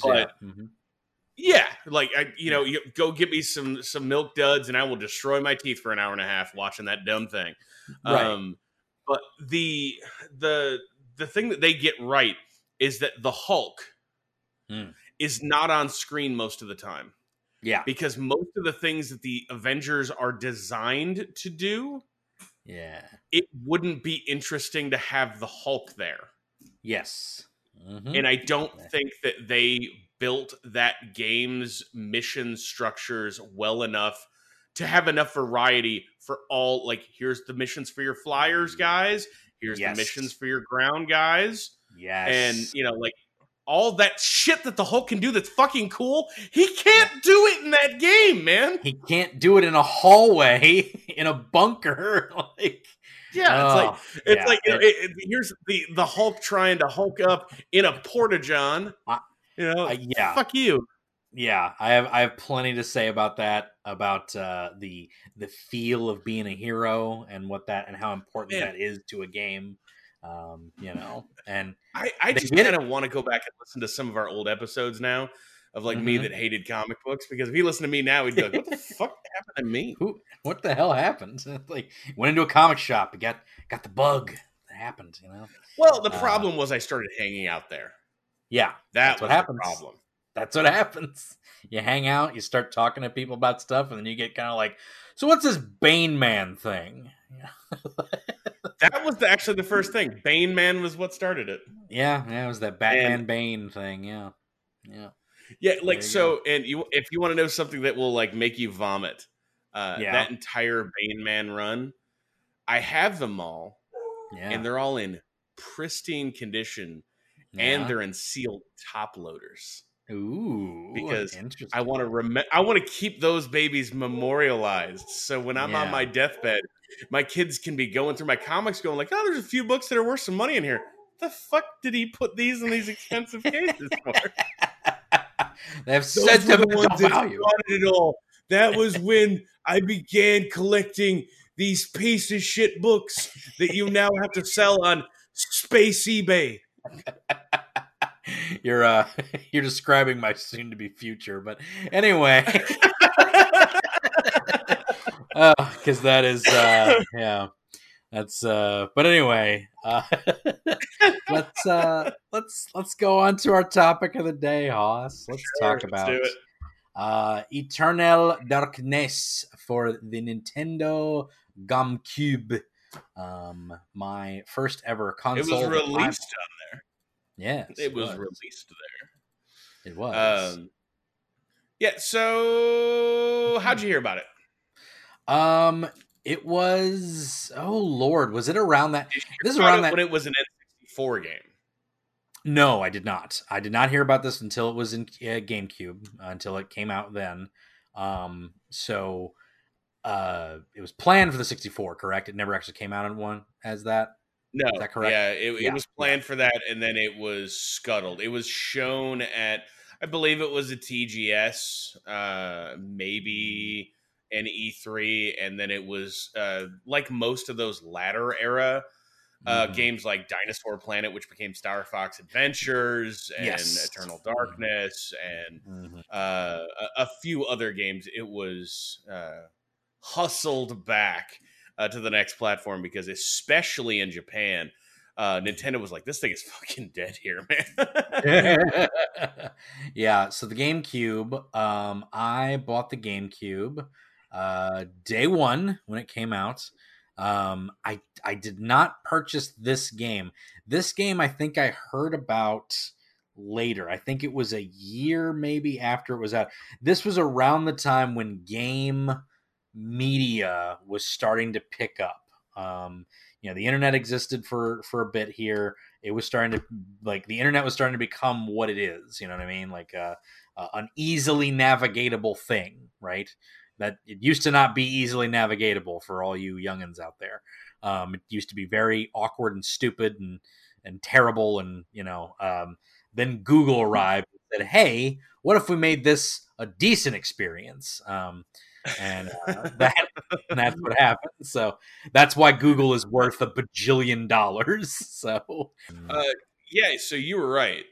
like you go get me some Milk Duds, and I will destroy my teeth for an hour and a half watching that dumb thing. Right. But the thing that they get right is that the Hulk is not on screen most of the time. Yeah, because most of the things that the Avengers are designed to do, it wouldn't be interesting to have the Hulk there. Yes. Mm-hmm. And I don't think that they built that game's mission structures well enough to have enough variety for all, like, here's the missions for your flyers guys, here's the missions for your ground guys. Yes. And, like, all that shit that the Hulk can do that's fucking cool, he can't do it in that game, man. He can't do it in a hallway, in a bunker. Here's the Hulk trying to Hulk up in a porta-john. Fuck you. Yeah, I have plenty to say about that, about the feel of being a hero and and how important that is to a game. And I just kind of want to go back and listen to some of our old episodes now of like me that hated comic books, because if he listened to me now, he'd be like, what the fuck happened to me? What the hell happened? Like, went into a comic shop, got the bug that happened, Well, the problem was I started hanging out there. Yeah, that's what happens. The problem. That's what happens. You hang out, you start talking to people about stuff, and then you get kind of like, so what's this Bane Man thing? That was actually the first thing. Bane Man was what started it. Yeah, it was that Batman Bane thing, yeah. Yeah. Yeah, There like you go. so, and if you want to know something that will like make you vomit, Yeah. that entire Bane Man run, I have them all, Yeah. and they're all in pristine condition, and Yeah. they're in sealed top loaders Ooh, because interesting. I want to keep those babies memorialized. So when I'm on my Yeah. deathbed, my kids can be going through my comics, going like, "Oh, there's a few books that are worth some money in here. The fuck did he put these in these expensive cases for?" They have Those were the sentimental ones that value. started it all. That was when I began collecting these piece of shit books that you now have to sell on space eBay. You're you're describing my soon to be future, but anyway. Because that is yeah. That's but anyway, let's go on to our topic of the day, Hoss. Let's Sure, talk let's do about it. Eternal Darkness for the Nintendo GameCube. My first ever It was console. released. Yes, It it was was. released It there. was. Yeah. So, how'd you hear about it? Um, it was. Oh Lord, was it around that? Did you This is hear about around it that. when it was an N64 game? No, I did not. I did not hear about this until it was in GameCube, until it came out then. So it was planned for the 64, correct? It never actually came out in one as that. No, Is that correct? yeah, it Yeah, was yeah. planned for that, and then it was scuttled. It was shown at, I believe it was a TGS, maybe an E3, and then it was like most of those latter era Mhm. games like Dinosaur Planet, which became Star Fox Adventures, and Yes. Eternal Darkness, and Mhm. a few other games. It was hustled back to the next platform because, especially in Japan, Nintendo was like, "This thing is fucking dead here, man." Yeah, so the GameCube, I bought the GameCube day one when it came out. I did not purchase this game. This game I think I heard about later. I think it was a year maybe after it was out. This was around the time when game media was starting to pick up. The internet existed for a bit here. It was starting to, like, the internet was starting to become what it is. You know what I mean? Like an easily navigatable thing, right? That it used to not be easily navigatable for all you youngins out there. It used to be very awkward and stupid and terrible, and then Google arrived and said, "Hey, what if we made this a decent experience?" And that's what happened. So that's why Google is worth a bajillion dollars. So Uh, yeah, so you were right.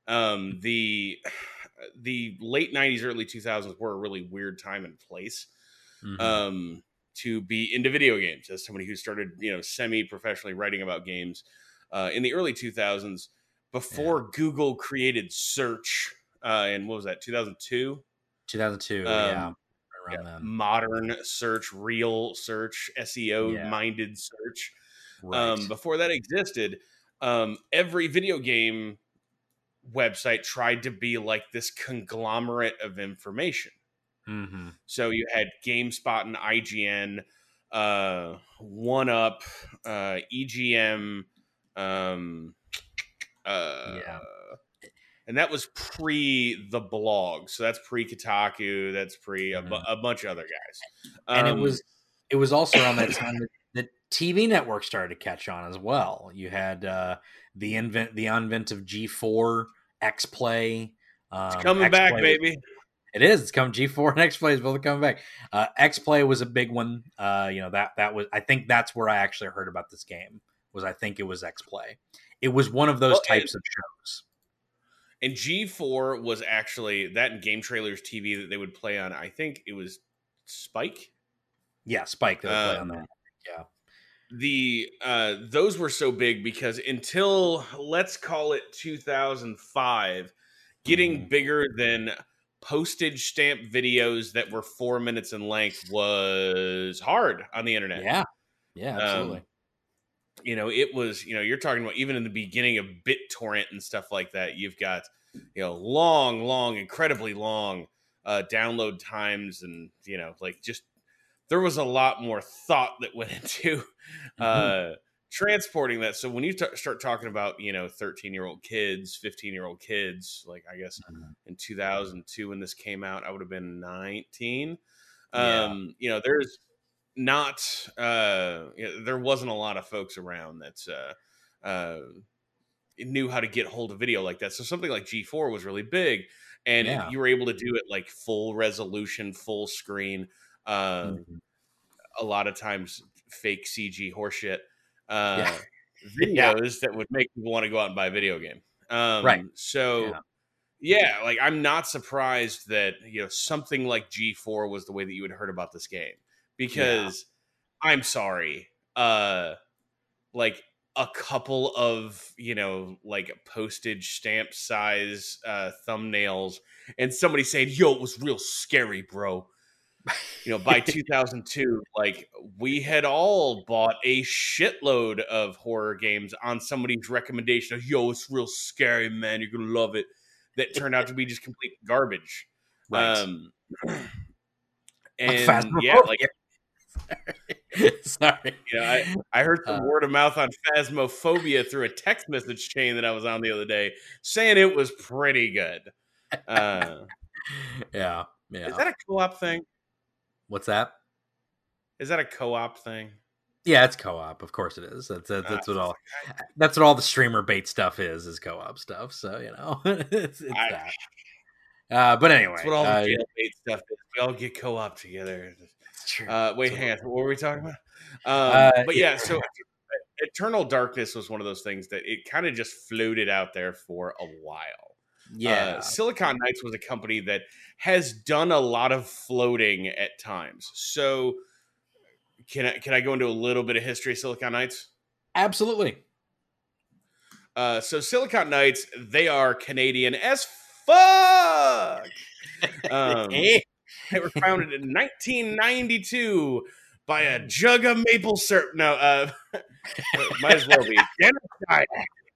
The late '90s, early 2000s were a really weird time and place mhm. um, to be into video games. As somebody who started, semi-professionally writing about games in the early 2000s, Yeah, before Google created search, and what was that, 2002? 2002. Yeah, Um, yeah, around then. modern search, real search, SEO Yeah, minded search. right. Before that existed, every video game website tried to be like this conglomerate of information. Hmm. So you had GameSpot and IGN, One Up, EGM, um, uh, Yeah, and that was pre the blog. So that's pre Kotaku. That's pre mhm. a bunch of other guys. And it Um, was it was also around that time that the TV network started to catch on as well. You had the advent of G4, X Play, it's coming X back, Play was. baby. It is. It's come G4 and X Play is both coming back. X Play was a big one. That was. I think that's where I actually heard about this game. I think it was X Play. It was one of those Well, types of shows. and G4 was actually that in Game Trailers TV that they would play on. I think it was Spike. Yeah, Spike that would play on Um, that. Yeah. the those were so big because until, let's call it, 2005, getting Hmm. bigger than postage stamp videos that were 4 minutes in length was hard on the internet. Yeah. Yeah. Um, Absolutely. it was, you're talking about even in the beginning of BitTorrent and stuff like that. You've got long, incredibly long download times, and like just there was a lot more thought that went into transporting that. So when you start talking about 13-year-old kids, 15-year-old kids, like I guess in 2002 when this came out, I would have been 19. Yeah. There's not there wasn't a lot of folks around that's knew how to get hold of video like that. So something like G4 was really big, and Yeah. you were able to do it like full resolution, full screen. A lot of times fake CG horseshit videos that would make people want to go out and buy a video game. Right. So yeah, like I'm not surprised that something like G4 was the way that you had heard about this game, because I'm sorry, like a couple of like postage stamp size thumbnails and somebody saying, "Yo, it was real scary, bro." By 2002, like we had all bought a shitload of horror games on somebody's recommendation of, "Yo, it's real scary, man. You're gonna love it." That turned out to be just complete garbage. Right. And yeah, like sorry. I heard some word of mouth on Phasmophobia through a text message chain that I was on the other day, saying it was pretty good. Yeah. Is that a co-op thing? What's that? Is that a co-op thing? Yeah, it's co-op. Of course it is. That's what all. That's what all the streamer bait stuff is co-op stuff. So it's that. But anyway, that's what all the jailbait stuff is. We all get co-op together. It's true. Wait, hang on. What were we talking about? But yeah, so Eternal Darkness was one of those things that it kind of just floated out there for a while. Yeah. Silicon Knights was a company that has done a lot of floating at times. So can I go into a little bit of history of Silicon Knights? Absolutely. So Silicon Knights, they are Canadian as fuck. They were founded in 1992 by a jug of maple syrup. No, might as well be. Dennis Dyack.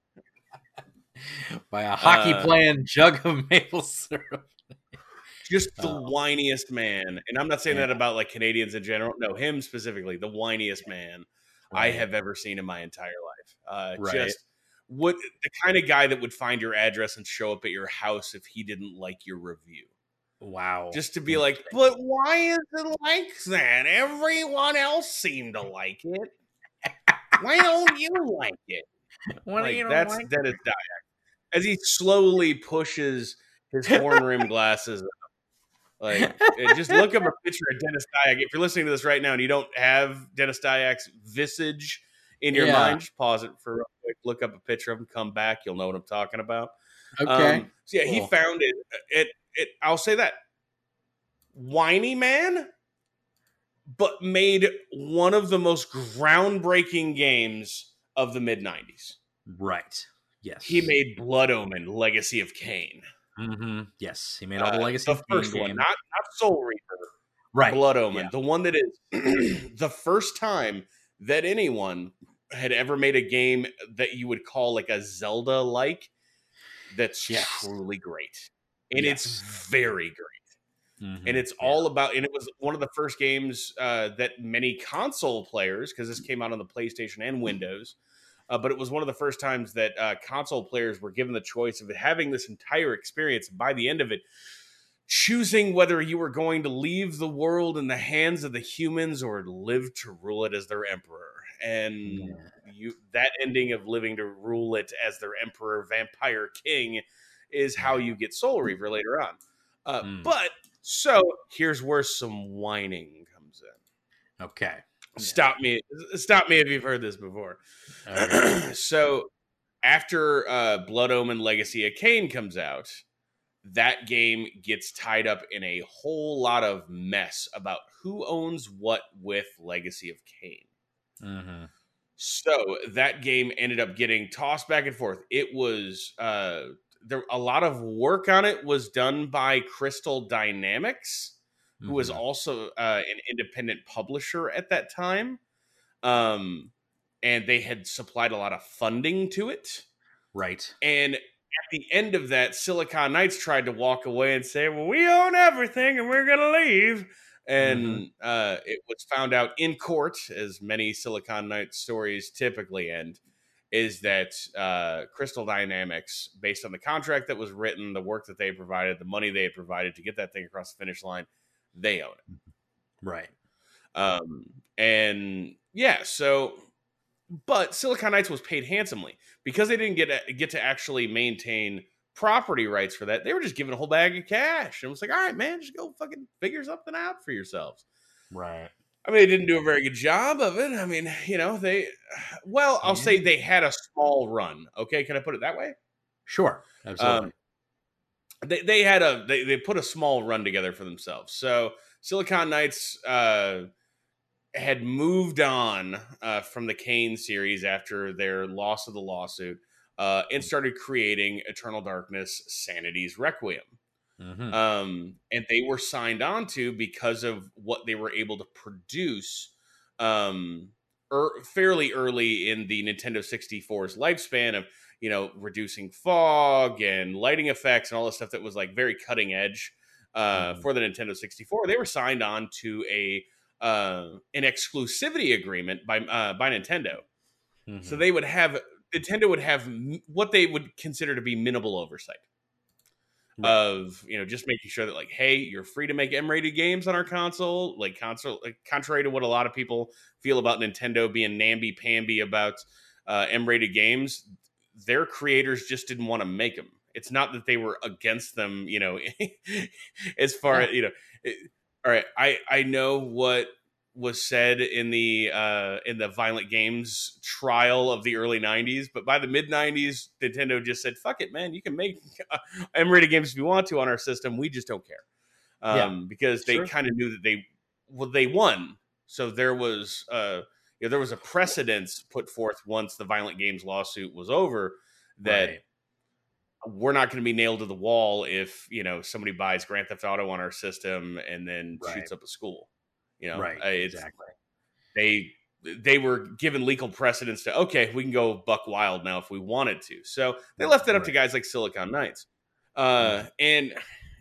By a hockey playing jug of maple syrup. Just the whiniest man. And I'm not saying that about like Canadians in general. No, him specifically, the whiniest man I have ever seen in my entire life. Just the kind of guy that would find your address and show up at your house if he didn't like your review. Wow. Just to be like, but why is it like that? Everyone else seemed to like it. Why don't you like it? That's Dennis Dyack. As he slowly pushes his horn-rimmed glasses up. Like, just look up a picture of Dennis Dyack. If you're listening to this right now and you don't have Dennis Dyack's visage in your mind, just pause it for real quick. Look up a picture of him. Come back. You'll know what I'm talking about. Okay. So yeah, he founded it. I'll say that. Whiny man, but made one of the most groundbreaking games of the mid-90s. Right. Yes. He made Blood Omen, Legacy of Kain. Mm-hmm. Yes. He made all the Legacy of Kain first one, not Soul Reaper. Right. Blood Omen. The one that is the first time that anyone had ever made a game that you would call like a Zelda-like that's truly great. And it's very great. Mm-hmm. And it's all about, and it was one of the first games that many console players, because this came out on the PlayStation and Windows, but it was one of the first times that console players were given the choice of having this entire experience. And by the end of it, choosing whether you were going to leave the world in the hands of the humans or live to rule it as their emperor. And that ending of living to rule it as their emperor, vampire king, is how you get Soul Reaver later on. But so here's where some whining comes in. Okay. Stop me if you've heard this before. Okay. So after Blood Omen Legacy of Kain comes out, that game gets tied up in a whole lot of mess about who owns what with Legacy of Kain. Mm-hmm. So that game ended up getting tossed back and forth. It was a lot of work on it was done by Crystal Dynamics, who was also an independent publisher at that time. And they had supplied a lot of funding to it. Right. And the end of that, Silicon Knights tried to walk away and say, well, we own everything and we're going to leave. And it was found out in court, as many Silicon Knights stories typically end, is that Crystal Dynamics, based on the contract that was written, the work that they provided, the money they had provided to get that thing across the finish line, they own it. Right. And yeah, so, but Silicon Knights was paid handsomely because they didn't get to actually maintain property rights for that. They were just given a whole bag of cash and was like, all right, man, just go fucking figure something out for yourselves. Right. I mean, they didn't do a very good job of it. I mean, I'll say they had a small run. Okay. Can I put it that way? Sure. Absolutely. They put a small run together for themselves. So Silicon Knights, had moved on from the Kane series after their loss of the lawsuit and started creating Eternal Darkness Sanity's Requiem. And they were signed on to because of what they were able to produce fairly early in the Nintendo 64's lifespan of, reducing fog and lighting effects and all this stuff that was like very cutting edge for the Nintendo 64. They were signed on to an exclusivity agreement by Nintendo. So Nintendo would have what they would consider to be minimal oversight of, just making sure that like, hey, you're free to make M-rated games on our console, contrary to what a lot of people feel about Nintendo being namby-pamby about M-rated games. Their creators just didn't want to make them. It's not that they were against them, as far as, all right, I know what was said in the Violent Games trial of the early 90s, but by the mid 90s, Nintendo just said, fuck it, man, you can make M-rated games if you want to on our system. We just don't care. Because they kind of knew that they won. So there was there was a precedence put forth once the Violent Games lawsuit was over that we're not going to be nailed to the wall if, somebody buys Grand Theft Auto on our system and then shoots up a school. Exactly. They were given legal precedence to, okay, we can go buck wild now if we wanted to. So they left it up to guys like Silicon Knights. And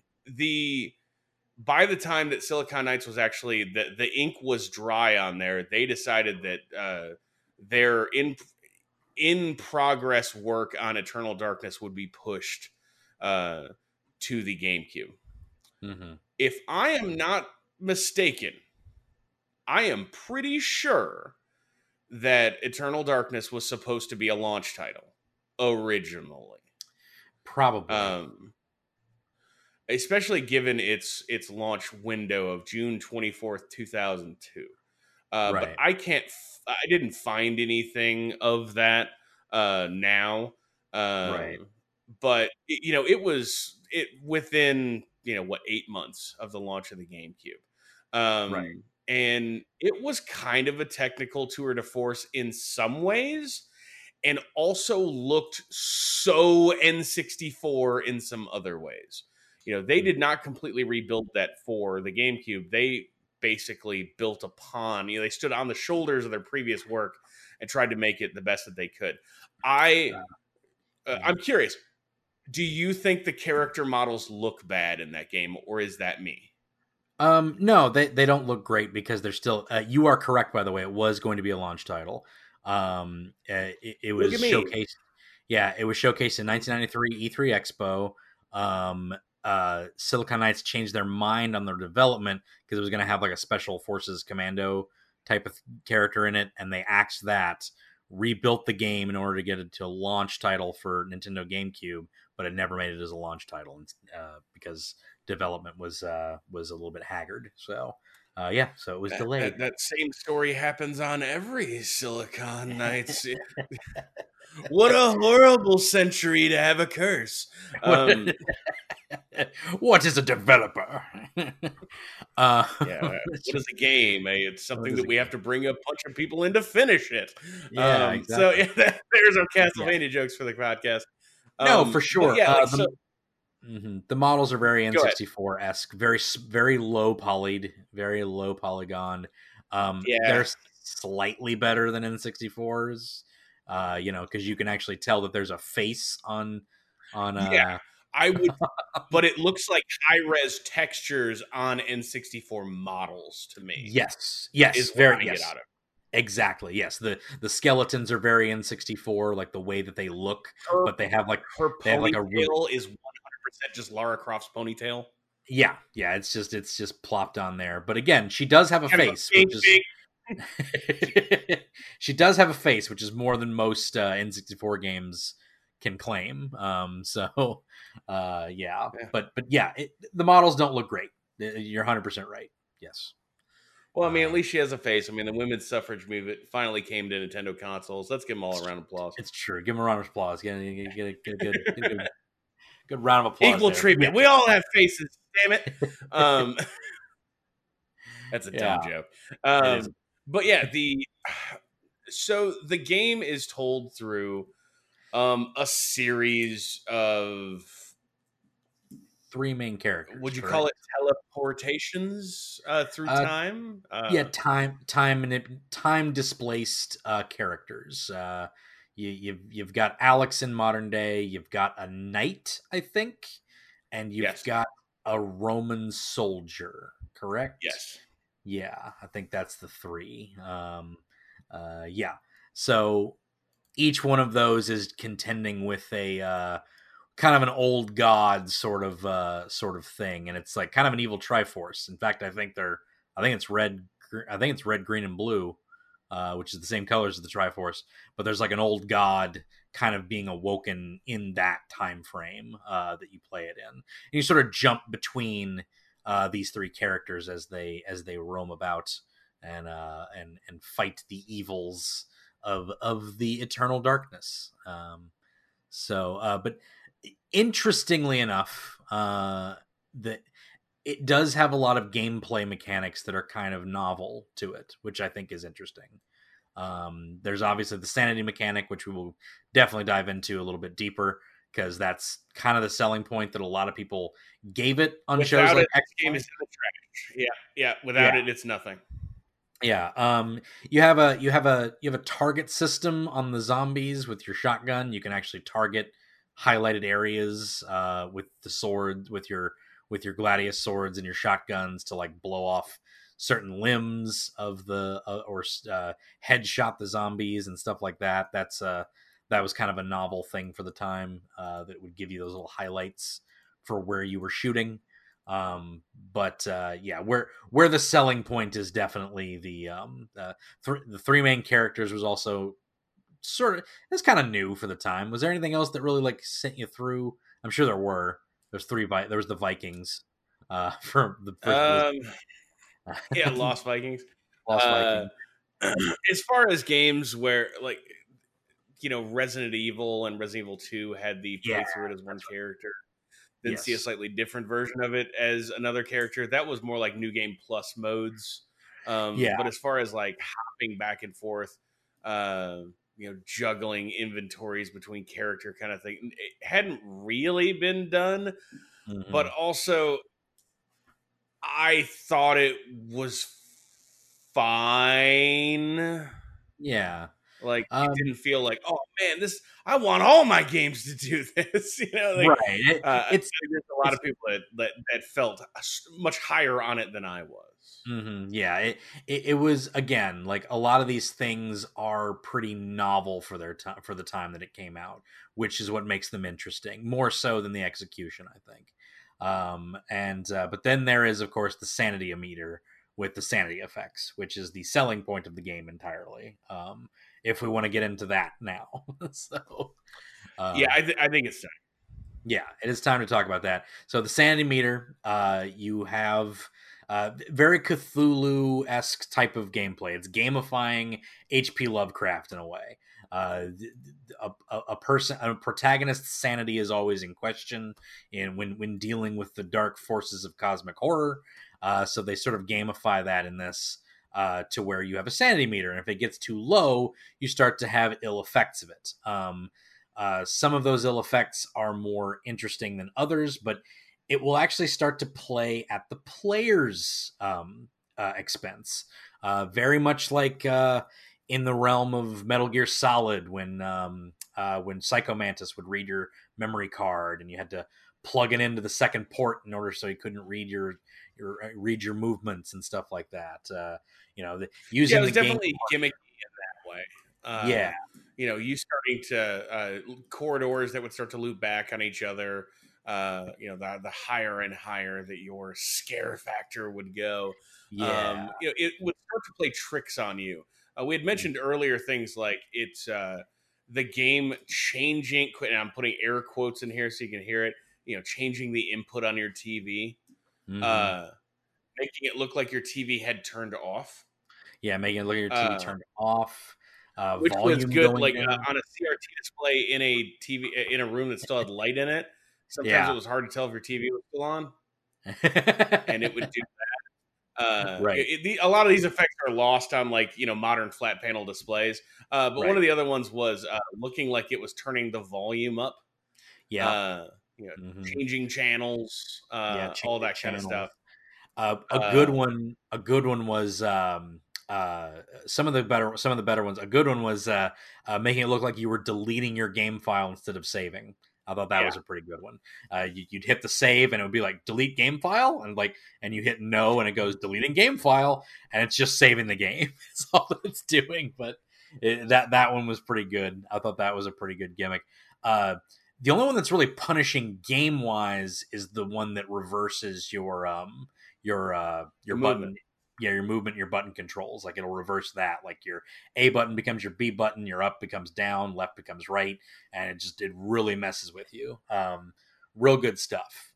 by the time that Silicon Knights was actually, the ink was dry on there, they decided that their in progress work on Eternal Darkness would be pushed to the GameCube. If I am not mistaken, I am pretty sure that Eternal Darkness was supposed to be a launch title originally. Probably. Especially given its launch window of June 24th, 2002. But I didn't find anything of that now. But it was within 8 months of the launch of the GameCube. And it was kind of a technical tour de force in some ways, and also looked so N64 in some other ways. They did not completely rebuild that for the GameCube. They basically built upon, they stood on the shoulders of their previous work and tried to make it the best that they could. I'm curious, do you think the character models look bad in that game, or is that me? No, they don't look great because they're still, you are correct, by the way, it was going to be a launch title. It was showcased. Yeah, it was showcased in 1993 E3 Expo. Silicon Knights changed their mind on their development because it was going to have like a Special Forces Commando type of character in it, and they axed that, rebuilt the game in order to get it to a launch title for Nintendo GameCube, but it never made it as a launch title because development was a little bit haggard. So so it was delayed. That same story happens on every Silicon Knights. What a horrible century to have a curse. What is a developer? What is a game? It's something that we have to bring a bunch of people in to finish it. Exactly. So there's our Castlevania jokes for the podcast. No, for sure. The models are very N64-esque, very, very low polyed, very low polygon. They're slightly better than N64s, because you can actually tell that there's a face on on Yeah, I would, but it looks like high res textures on N64 models to me. yes, Is what very I get yes. out of it. Exactly. Yes. The skeletons are very N64, like the way that they look, Her but her they have like a really, ponytail is 100% just Lara Croft's ponytail. yeah, yeah, it's just plopped on there. But again, she does have a Kind of face, big, which is big. she does have a face, which is more than most N64 games can claim. So yeah, Yeah. but yeah, the models don't look great. You're 100% right. Yes. Well, I mean, at least she has a face. I mean, the women's suffrage movement finally came to Nintendo consoles. Let's give them all a round of applause. It's true. Give him a round of applause. Get a good round of applause Equal there. treatment. Yeah. We all have faces. Damn it. That's a dumb Yeah, joke. it is. But yeah, so the game is told through a series of, Three main characters. would you call Correct? it teleportations through Uh, time? yeah, time displaced characters. You've got Alex in modern day. You've got a knight, I think, and you've Yes. got a Roman soldier. Correct? Yes. Yeah, I think that's the three. Yeah. So each one of those is contending with a kind of an old god sort of thing, and it's like kind of an evil triforce. In fact, I think it's red. I think it's red, green, and blue, which is the same colors as the Triforce. But there's like an old god kind of being awoken in that time frame that you play it in. And you sort of jump between these three characters as they roam about and fight the evils of the eternal darkness. But interestingly enough, that it does have a lot of gameplay mechanics that are kind of novel to it, which I think is interesting. There's obviously the sanity mechanic, which we will definitely dive into a little bit deeper, because that's kind of the selling point that a lot of people gave it on shows like This game is in the trash. Yeah. Without it, it's nothing. Yeah. You have a target system on the zombies with your shotgun. You can actually target highlighted areas with the sword, with your gladius swords and your shotguns to like blow off certain limbs of the or headshot the zombies and stuff like that. That was kind of a novel thing for the time, that would give you those little highlights for where you were shooting. Yeah, where the selling point is definitely the three main characters was also sort of, it's kind of new for the time. Was there anything else that really like sent you through? I'm sure there were. There was the Vikings for the first Yeah, Lost Vikings. Lost Vikings. As far as games where, like, Resident Evil and Resident Evil 2 had the play through it as one character, then see a slightly different version of it as another character. That was more like New Game Plus modes. But as far as like hopping back and forth, juggling inventories between character kind of thing, it hadn't really been done. Mm-hmm. But also, I thought it was fine. Yeah. Like, it didn't feel like, oh man, I want all my games to do this. Right. There's a lot of people that felt much higher on it than I was. Mm-hmm. Yeah, it was, again, like a lot of these things are pretty novel for their time, for the time that it came out, which is what makes them interesting, more so than the execution, I think. But then there is, of course, the sanity meter with the sanity effects, which is the selling point of the game entirely. If we want to get into that now, so I think it's time. Yeah, it is time to talk about that. So the sanity meter, you have very Cthulhu-esque type of gameplay. It's gamifying H.P. Lovecraft in a way. A protagonist's sanity is always in question when dealing with the dark forces of cosmic horror. So they sort of gamify that in this, to where you have a sanity meter, and if it gets too low, you start to have ill effects of it. Some of those ill effects are more interesting than others, but it will actually start to play at the player's expense. Very much like in the realm of Metal Gear Solid, when when Psycho Mantis would read your memory card, and you had to plug it into the second port in order so he couldn't read your movements and stuff like that. Yeah, Using it the was game. definitely gimmicky in that way. Yeah, You starting to corridors that would start to loop back on each other. The higher and higher that your scare factor would go. yeah, It would start to play tricks on you. We had mentioned earlier things like it's the game changing, and I'm putting air quotes in here so you can hear it. Changing the input on your TV, mm-hmm. uh, making it look like your TV had turned off. Yeah, making it look at your TV turned off, Which was volume good, going like down. on a CRT display in a TV in a room that still had light in it. Sometimes it Yeah, was hard to tell if your TV was still on, and it would do. right, A lot of these effects are lost on modern flat panel displays. But one right. of the other ones was looking like it was turning the volume up. Yeah, Uh, hmm changing channels, yeah. all Changing that kind of channels. stuff. A good Uh, one. A good one was some of the better ones. A good one was making it look like you were deleting your game file instead of saving. I thought that yeah, was a pretty good one. You'd hit the save and it would be like delete game file, and you hit no and it goes deleting game file, and it's just saving the game. It's all that it's doing. But that one was pretty good. I thought that was a pretty good gimmick. The only one that's really punishing game wise is the one that reverses your movement. button, yeah, your movement, your button controls. Like it'll reverse that. Like your A button becomes your B button, your up becomes down, left becomes right, and it really messes with you. Real good stuff.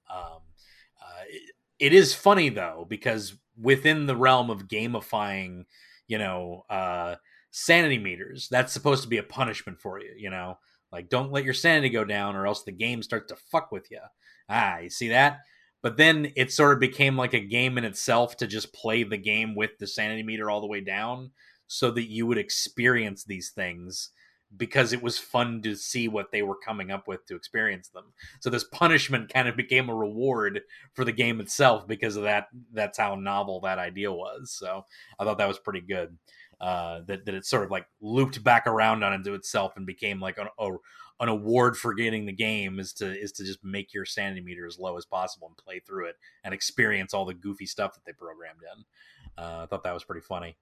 It is funny though, because within the realm of gamifying, you know, sanity meters, that's supposed to be a punishment for you. Like don't let your sanity go down, or else the game starts to fuck with you. You see that? But then it sort of became like a game in itself to just play the game with the sanity meter all the way down so that you would experience these things, because it was fun to see what they were coming up with to experience them. So this punishment kind of became a reward for the game itself because of that. That's how novel that idea was. So I thought that was pretty good. That it sort of like looped back around on into itself and became like an award for getting the game is to just make your sanity meter as low as possible and play through it and experience all the goofy stuff that they programmed in. I thought that was pretty funny.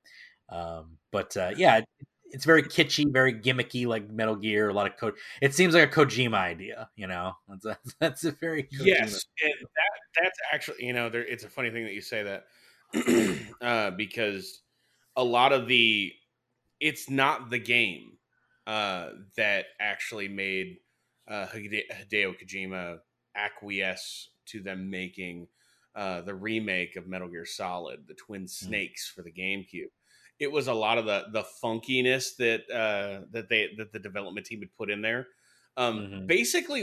Yeah, it's very kitschy, very gimmicky, like Metal Gear. A lot of It seems like a Kojima idea. That's a very Kojima. Yes, and that's actually it's a funny thing that you say that because a lot of it's not the game that actually made Hideo Kojima acquiesce to them making the remake of Metal Gear Solid, the Twin Snakes for the GameCube. It was a lot of the funkiness that the development team had put in there. Mm-hmm. Basically,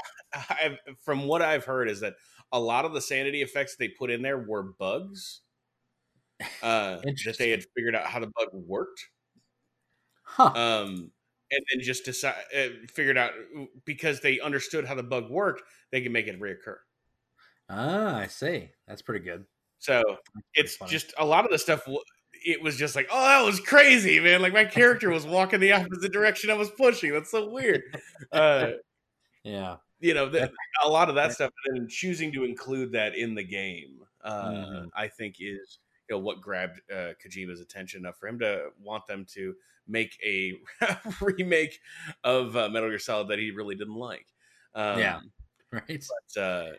from what I've heard is that a lot of the sanity effects they put in there were bugs that they had figured out how the bug worked. Huh. And then just figured out because they understood how the bug worked, they can make it reoccur. I see. That's pretty good. So it's just a lot of the stuff. It was just like, oh, that was crazy, man! Like my character was walking the opposite direction I was pushing. That's so weird. Yeah. A lot of that stuff, and choosing to include that in the game, I think is what grabbed Kojima's attention enough for him to want them to make a remake of Metal Gear Solid that he really didn't like. Yeah, right. But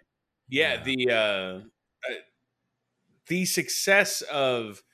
the success of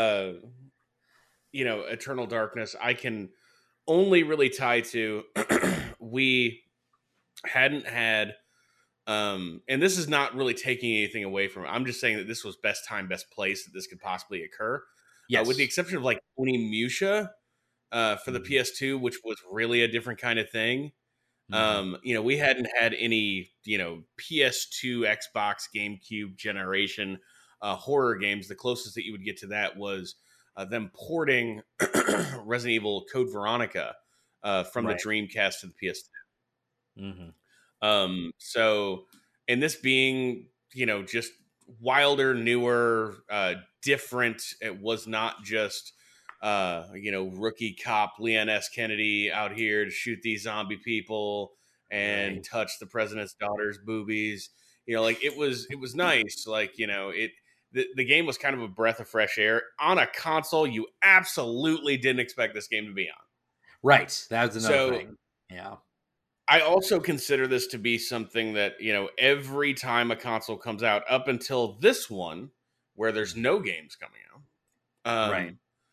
Eternal Darkness, I can only really tie to we hadn't had and this is not really taking anything away from it. I'm just saying that this was best time, best place that this could possibly occur. Yes. With the exception of like Onimusha for the PS2, which was really a different kind of thing. We hadn't had any, PS2, Xbox, GameCube generation horror games. The closest that you would get to that was them porting Resident Evil Code Veronica from the Dreamcast to the PS2. So, and this being, just wilder, newer, different, it was not just rookie cop Leon S. Kennedy out here to shoot these zombie people and touch the president's daughter's boobies. It was nice. The game was kind of a breath of fresh air on a console you absolutely didn't expect this game to be on. Right. That was another thing. Yeah. I also consider this to be something that, every time a console comes out up until this one, where there's no games coming out. Right.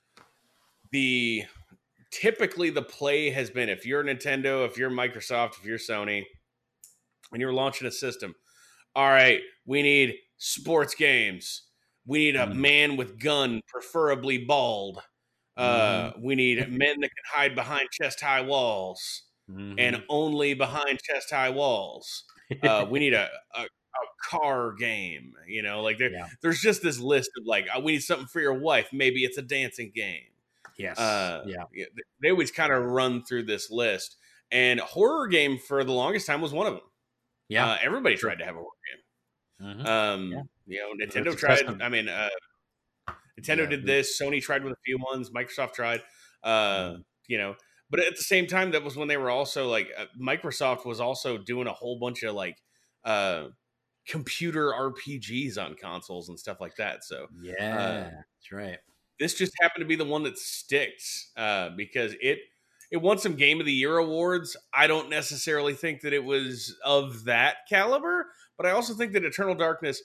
Typically the play has been, if you're Nintendo, if you're Microsoft, if you're Sony, and you're launching a system, all right, we need sports games. We need a man with gun, preferably bald. We need men that can hide behind chest-high walls. And only behind chest-high walls. We need a car game, there's just this list of we need something for your wife. Maybe it's a dancing game. Yes. They always kind of run through this list, and horror game for the longest time was one of them. Yeah. Everybody tried to have a horror game. Nintendo tried. I mean, Nintendo did this. Sony tried with a few ones. Microsoft tried. But at the same time, that was when they were also Microsoft was also doing a whole bunch of computer RPGs on consoles and stuff like that. So that's right. This just happened to be the one that sticks because it won some Game of the Year awards. I don't necessarily think that it was of that caliber, but I also think that Eternal Darkness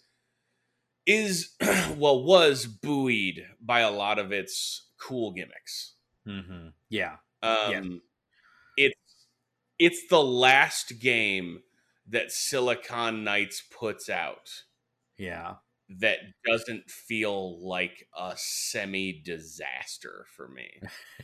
was buoyed by a lot of its cool gimmicks. Yeah. It's the last game that Silicon Knights puts out. Yeah. That doesn't feel like a semi-disaster for me.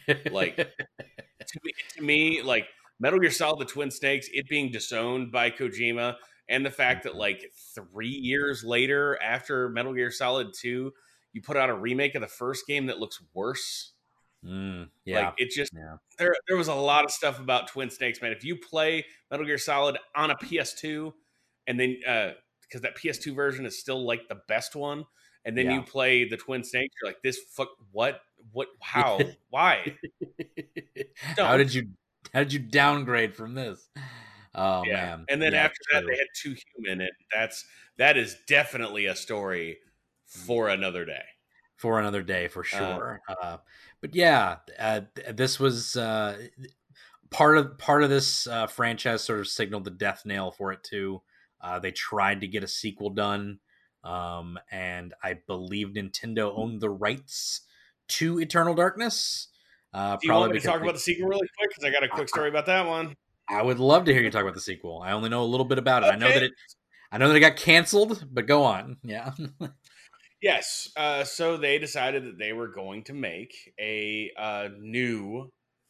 To me, Metal Gear Solid: The Twin Snakes, it being disowned by Kojima, and the fact that 3 years later, after Metal Gear Solid 2, you put out a remake of the first game that looks worse. There was a lot of stuff about Twin Snakes, man. If you play Metal Gear Solid on a PS2, and then because that PS2 version is still the best one, and then you play the Twin Snakes, you're like, this what how why? How did you downgrade from this? Oh man. And then after that they had Two Human, and that is definitely a story for another day. For another day, for sure. But yeah, this was part of this franchise. Sort of signaled the death nail for it too. They tried to get a sequel done, and I believe Nintendo owned the rights to Eternal Darkness. Do you want me to talk about the sequel really quick? Because I got a quick story about that one. I would love to hear you talk about the sequel. I only know a little bit about it. Okay. I know that it got canceled, but go on. Yeah. Yes. So they decided that they were going to make a new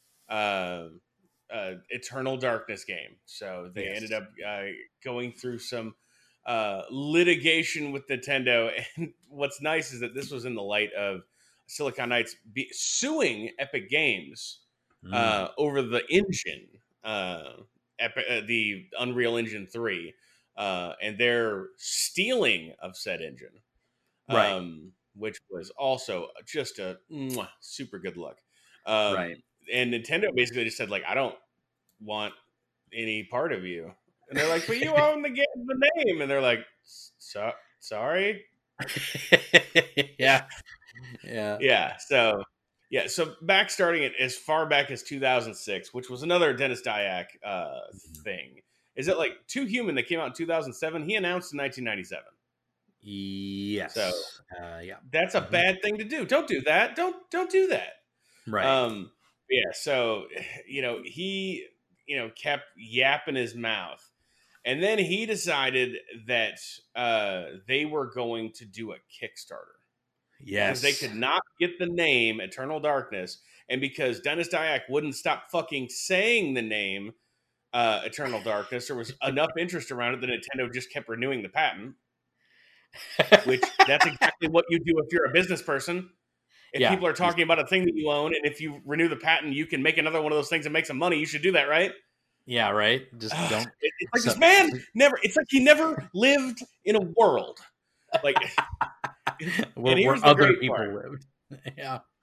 Eternal Darkness game. So they ended up going through some litigation with Nintendo. And what's nice is that this was in the light of Silicon Knights suing Epic Games over the engine, the Unreal Engine 3, and their stealing of said engine. Right. Which was also just a super good look. Right. And Nintendo basically just said, I don't want any part of you. And they're like, but you own the name. And they're like, sorry? Yeah. So starting it as far back as 2006, which was another Dennis Dyack thing, is that Two Human that came out in 2007, he announced in 1997. Yes. So that's a bad thing to do. Don't do that. Don't do that. Right. So he kept yapping his mouth, and then he decided that they were going to do a Kickstarter. Yes. Because they could not get the name Eternal Darkness, and because Dennis Dyack wouldn't stop fucking saying the name Eternal Darkness, there was enough interest around it that Nintendo just kept renewing the patent. Which that's exactly what you do if you're a business person. If people are talking about a thing that you own, and if you renew the patent, you can make another one of those things and make some money. You should do that, right? Yeah, right. Just don't. It's this man never. It's he never lived in a world where other people lived. Yeah.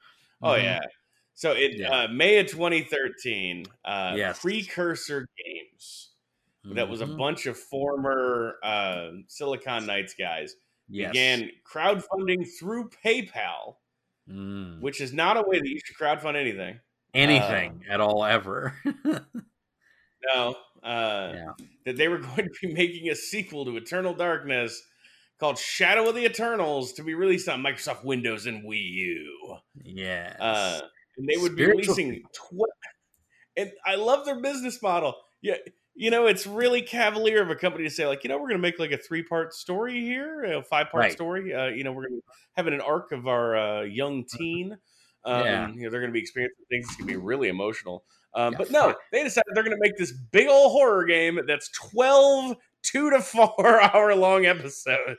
Oh yeah. So in Yeah. May of 2013, Yes. Precursor Games, that was a Mhm. bunch of former Silicon Knights guys, Yes. began crowdfunding through PayPal, Mm. which is not a way that you should crowdfund anything. Anything at all ever. No, Yeah. that they were going to be making a sequel to Eternal Darkness called Shadow of the Eternals to be released on Microsoft Windows and Wii U. Yes. And they would be Spiritual releasing sequel. and I love their business model. Yeah, it's really cavalier of a company to say, like, we're going to make like a 3-part story here, a 5-part Right. story. We're going to have an arc of our young teen. Yeah. They're going to be experiencing things that's going to be really emotional. Yeah. But no, they decided they're going to make this big old horror game that's 12 2 to 4 hour long episodes.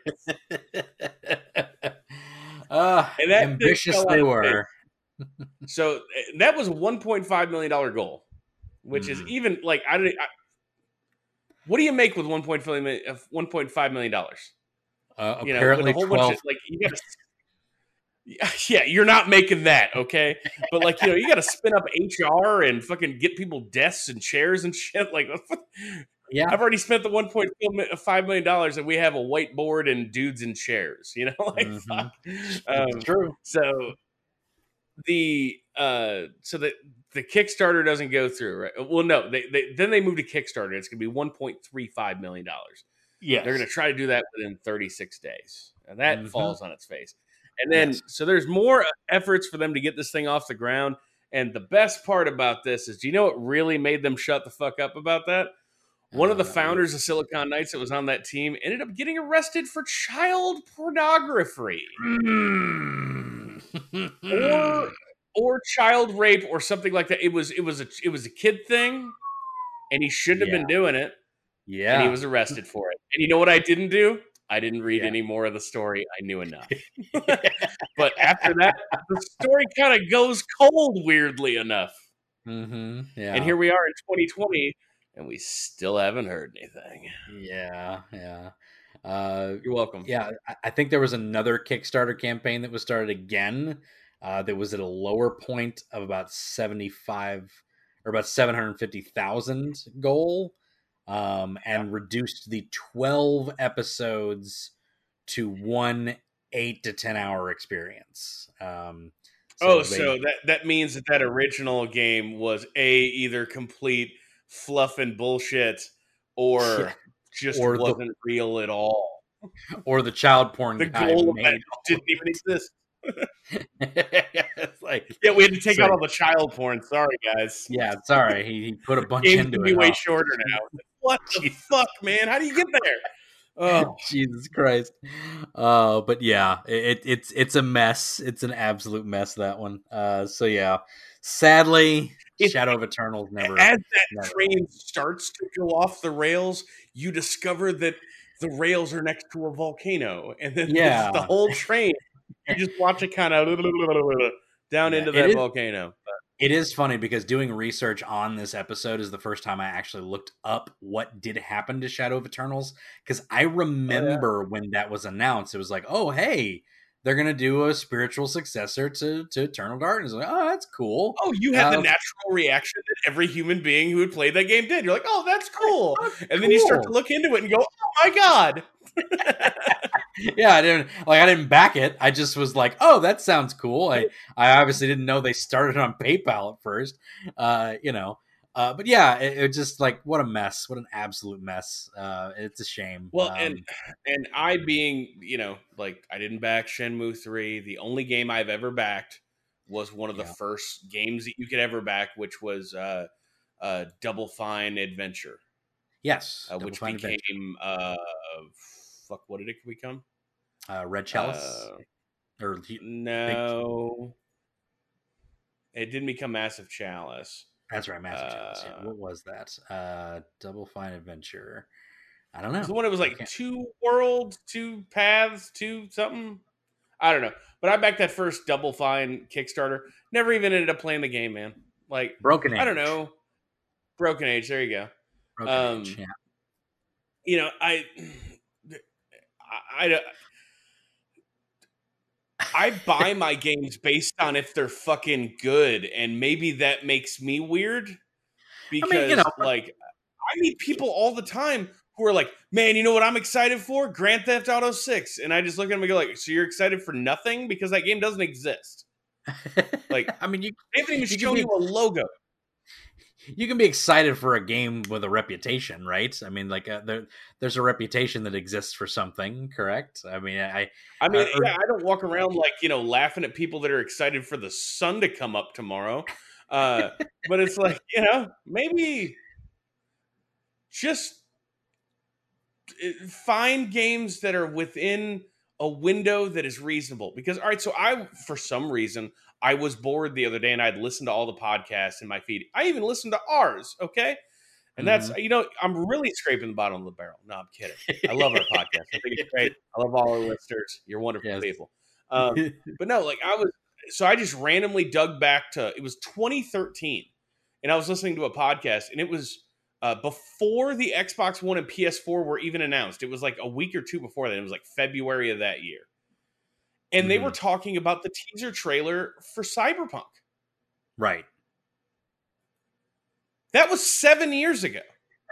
And that Ambitious they were. So that was a $1.5 million goal, which is even like what do you make with $1.5 million? Apparently with a whole 12. bunch of like you got to. Yeah, you're not making that, okay? But like you got to spin up HR and fucking get people desks and chairs and shit. Like, Yeah. I've already spent the $1.5 million, and we have a whiteboard and dudes in chairs. Like fuck. It's true. So the Kickstarter doesn't go through, right? Well, no, they moved to Kickstarter. It's going to be $1.35 million. Yes. They're going to try to do that within 36 days, and that falls on its face. And then, Yes. so there's more efforts for them to get this thing off the ground. And the best part about this is, do you know what really made them shut the fuck up about that? One of the founders of Silicon Knights that was on that team ended up getting arrested for child pornography or child rape or something like that. It was a kid thing, and he shouldn't have been doing it. Yeah. And he was arrested for it. And you know what I didn't do? I didn't read any more of the story. I knew enough. But after that, the story kind of goes cold, weirdly enough. Yeah. And here we are in 2020, and we still haven't heard anything. Yeah. You're welcome. Yeah, I think there was another Kickstarter campaign that was started again. That was at a lower point of about 75 or about 750,000 goal, and reduced the 12 episodes to one 8 to 10 hour experience. So that means that original game was either complete fluff and bullshit, or wasn't real at all. Or the child porn the guy goal of that didn't even exist. It's like, yeah, we had to take out all the child porn. Sorry, guys. Yeah, sorry. He put a bunch Game's into gonna it. be way shorter now. What the fuck, man? How do you get there? Oh, Jesus Christ. But yeah, it's a mess. It's an absolute mess, that one. So yeah, sadly, Shadow of Eternals never. As that train starts to go off the rails, you discover that the rails are next to a volcano, and then the whole train, you just watch it kind of down into that volcano. It is funny because doing research on this episode is the first time I actually looked up what did happen to Shadow of Eternals, because I remember when that was announced, it was like, oh, hey, they're going to do a spiritual successor to Eternal Darkness. Like, oh, that's cool. Oh, you had the natural reaction that every human being who had played that game did. You're like, oh, that's cool. And then you start to look into it and go, oh my God. Yeah, I didn't back it. I just was like, oh, that sounds cool. I obviously didn't know they started on PayPal at first. But yeah, it just like, what a mess. What an absolute mess. It's a shame. Well, and I being, like, I didn't back Shenmue 3. The only game I've ever backed was one of the first games that you could ever back, which was Double Fine Adventure. Yes. Which became, what did it become? Red Chalice? No. It didn't become Massive Chalice. That's right, Massive Chalice. Yeah. What was that? Double Fine Adventure. I don't know. It was the one that was like 2 worlds, 2 paths, 2 something. I don't know. But I backed that first Double Fine Kickstarter. Never even ended up playing the game, man. Like, Broken Age. I don't know. Broken Age. There you go. Broken Age, yeah. I buy my games based on if they're fucking good, and maybe that makes me weird I mean, you know, because like I meet people all the time who are like, "Man, you know what I'm excited for? Grand Theft Auto 6." And I just look at them and go like, "So you're excited for nothing because that game doesn't exist." Like I mean, they haven't even you can shown be you a logo. you can be excited for a game with a reputation, right? I mean, like there's a reputation that exists for something, correct? I mean, I mean, or yeah, I don't walk around like, laughing at people that are excited for the sun to come up tomorrow. But it's like, maybe just find games that are within a window that is reasonable. Because, all right, so for some reason, I was bored the other day and I'd listened to all the podcasts in my feed. I even listened to ours, okay? And that's, Mhm. I'm really scraping the bottom of the barrel. No, I'm kidding. I love our podcast. I think it's great. I love all our listeners. You're wonderful Yes. people. But no, like I just randomly dug back to, it was 2013. And I was listening to a podcast and it was before the Xbox One and PS4 were even announced. It was like a week or two before that. It was like February of that year. And they were Mhm. talking about the teaser trailer for Cyberpunk. Right. That was 7 years ago.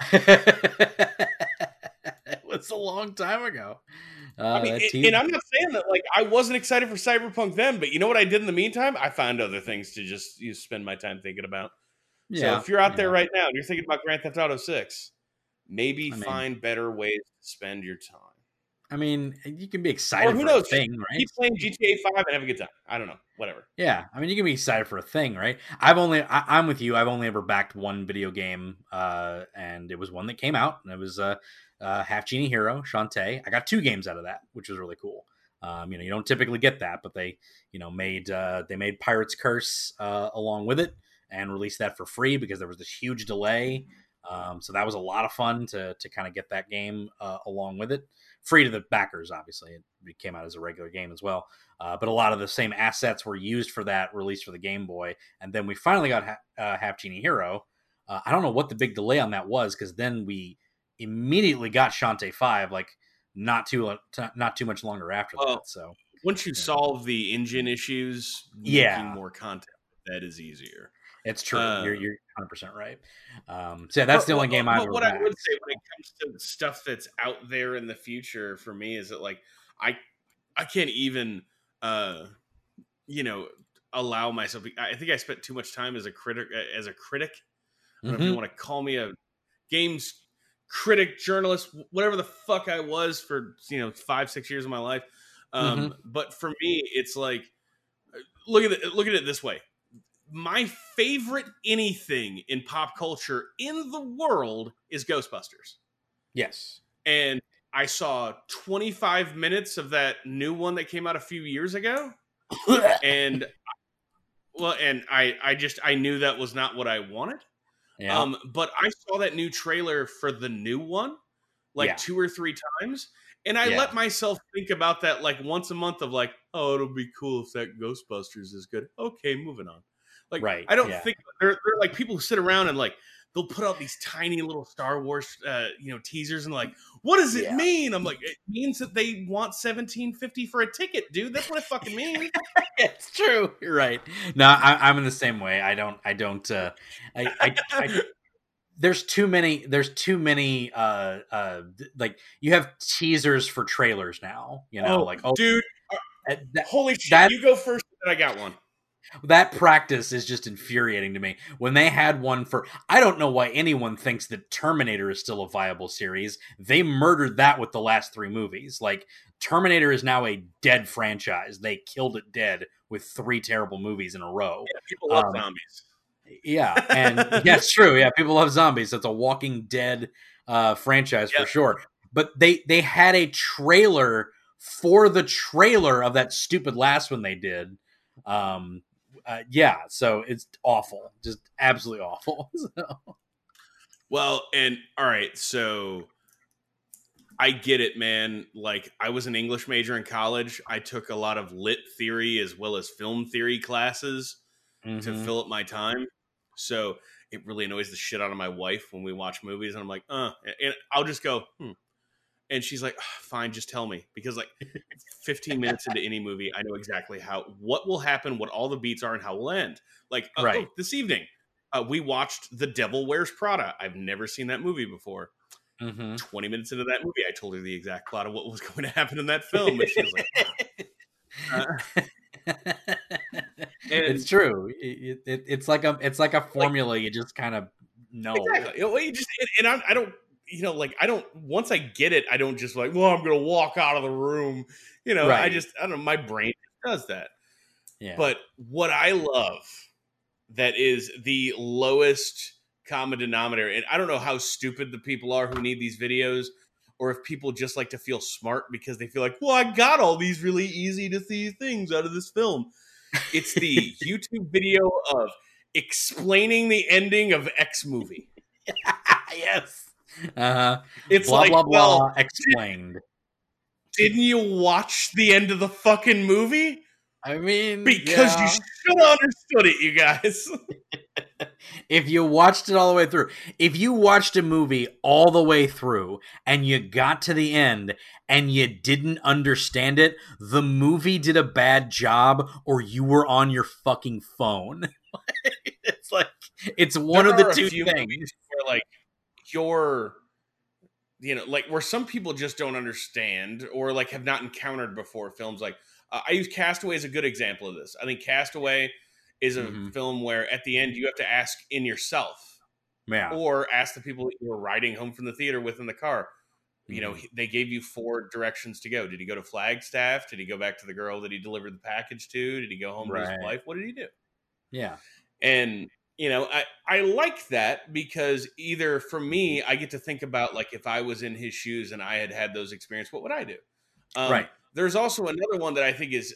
It was a long time ago. I mean, That and team. I'm not saying that like I wasn't excited for Cyberpunk then, but you know what I did in the meantime? I found other things to just spend my time thinking about. So Yeah. if you're out there Yeah. right now and you're thinking about Grand Theft Auto 6, maybe I mean, find better ways to spend your time. you can be Or excited who for a knows, just thing, right? keep playing GTA 5 and have a good time. I don't know, whatever. Yeah, I mean, you can be excited for a thing, right? I'm with you. I've only ever backed one video game, and it was one that came out, and it was Half Genie Hero, Shantae. I got 2 games out of that, which was really cool. You don't typically get that, but they, made Pirate's Curse along with it and released that for free because there was this huge delay. So that was a lot of fun to kind of get that game along with it, free to the backers. Obviously, it came out as a regular game as well. But a lot of the same assets were used for that release for the Game Boy. And then we finally got Half Genie Hero. I don't know what the big delay on that was because then we immediately got Shantae 5, like not too much longer after Well, that. So once you yeah, solve the engine issues, making yeah, more content that is easier. it's true. Uh, You're 100% right. So yeah, that's the only game I've but ever what I would backed. say when it comes to stuff that's out there in the future for me is that like I I can't even you know allow myself. I think I spent too much time as a critic. I don't know if you Mm-hmm. want to call me a games critic, journalist, whatever the fuck I was for 5-6 years of my life. Mm-hmm. But for me, it's like look at it this way. My favorite anything in pop culture in the world is Ghostbusters. Yes. And I saw 25 minutes of that new one that came out a few years ago. And I knew that was not what I wanted. Yeah. But I saw that new trailer for the new one like Yeah. 2 or 3 times. And I let myself think about that like once a month of like, oh, it'll be cool if that Ghostbusters is good. Okay, moving on. Like, Right. I don't Yeah. think they're like people who sit around and like they'll put out these tiny little Star Wars, teasers and like, what does it Yeah. mean? I'm like, it means that they want $17.50 for a ticket, dude. That's what it fucking means. It's true. You're right. No, I'm in the same way. I don't. I there's too many. Like you have teasers for trailers now. Dude, That holy shit! that You go first, and I got one. that practice is just infuriating to me. When they had one for, I don't know why anyone thinks that Terminator is still a viable series. They murdered that with the last 3 movies. Like Terminator is now a dead franchise. They killed it dead with 3 terrible movies in a row. Yeah, people love zombies. Yeah, and yeah, it's true. Yeah, people love zombies. So it's a Walking Dead franchise for sure. But they had a trailer for the trailer of that stupid last one they did. So it's awful, just absolutely awful. So. Well, and all right, so I get it, man. Like, I was an English major in college. I took a lot of lit theory as well as film theory classes to fill up my time. So it really annoys the shit out of my wife when we watch movies, and I'm like, and I'll just go, And she's like, fine, just tell me. Because like 15 minutes into any movie, I know exactly what will happen, what all the beats are, and how we'll end. Like, Right. this evening, we watched The Devil Wears Prada. I've never seen that movie before. 20 minutes into that movie, I told her the exact plot of what was going to happen in that film. And she was like, it's true. It's like a formula. You just kind of know. Exactly. You just, and I don't, I don't, once I get it, I don't just like, well, I'm going to walk out of the room. Right. I don't know. My brain does that. Yeah. But what I love that is the lowest common denominator, and I don't know how stupid the people are who need these videos, or if people just like to feel smart because they feel like, well, I got all these really easy to see things out of this film. It's the YouTube video of explaining the ending of X movie. Yes. It's blah, like, blah, blah, well, explained. Didn't you watch the end of the fucking movie? I mean, because you should have understood it, you guys. If you watched it all the way through, if you watched a movie all the way through and you got to the end and you didn't understand it, the movie did a bad job or you were on your fucking phone. It's like, it's one of the two things where like you're, like where some people just don't understand or like have not encountered before films. Like I use Castaway as a good example of this. I think Castaway is a film where at the end you have to ask in yourself, or ask the people that you were riding home from the theater with in the car. They gave you 4 directions to go. Did he go to Flagstaff? Did he go back to the girl that he delivered the package to? Did he go home to his wife? What did he do? Yeah. And I like that because either for me, I get to think about like if I was in his shoes and I had those experiences, what would I do? Right. There's also another one that I think is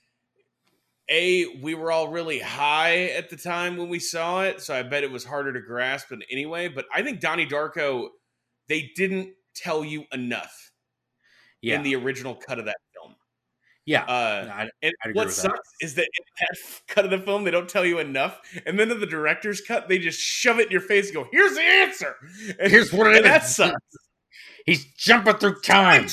we were all really high at the time when we saw it, so I bet it was harder to grasp. But anyway, but I think Donnie Darko, they didn't tell you enough in the original cut of that film. Yeah. And what sucks is that in that cut of the film, they don't tell you enough. And then in the director's cut, they just shove it in your face and go, here's the answer. And here's what it is. That sucks. He's jumping through time.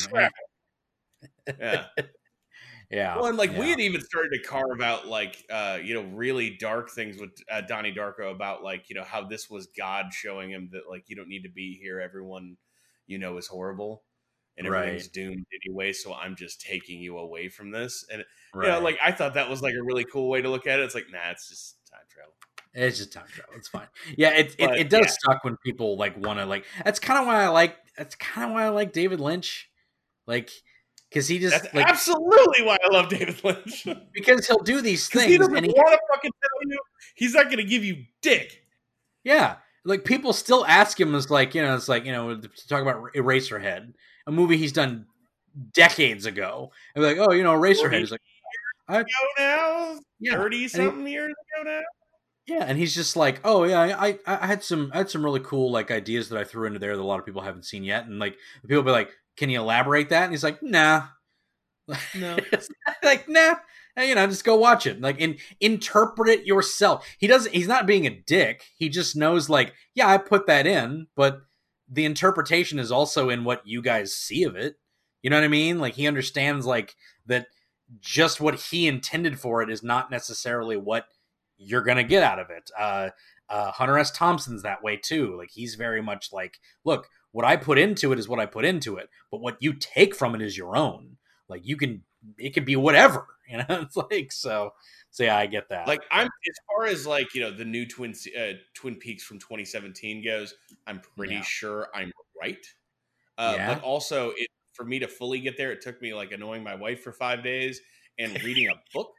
Yeah. Yeah. Well, and like we had even started to carve out like, really dark things with Donnie Darko about like, how this was God showing him that like, you don't need to be here. Everyone, is horrible. And everything's doomed anyway, so I'm just taking you away from this. And like I thought that was like a really cool way to look at it. It's like, nah, it's just time travel. It's just time travel. It's fine. Yeah, it does suck when people like want to like. That's kind of why I like David Lynch, like because he just that's absolutely why I love David Lynch because he'll do these things. He doesn't want to fucking tell you. He's not going to give you dick. Yeah, like people still ask him, it's like to talk about Eraserhead. A movie he's done decades ago. And like, Eraserhead. He's like, I go now, 30-something years ago now. Yeah, and he's just like, oh yeah, I had some really cool like ideas that I threw into there that a lot of people haven't seen yet, and like people be like, can you elaborate that? And he's like, nah, no, like nah, just go watch it, like interpret it yourself. He's not being a dick. He just knows like, yeah, I put that in, but the interpretation is also in what you guys see of it. You know what I mean? Like he understands like that just what he intended for it is not necessarily what you're going to get out of it. Hunter S. Thompson's that way too. Like he's very much like, look, what I put into it is what I put into it, but what you take from it is your own. Like it could be whatever, it's like, so yeah, I get that. Like I'm, as far as like, the new Twin Peaks from 2017 goes, I'm pretty sure I'm right. But also for me to fully get there, it took me like annoying my wife for 5 days and reading a book.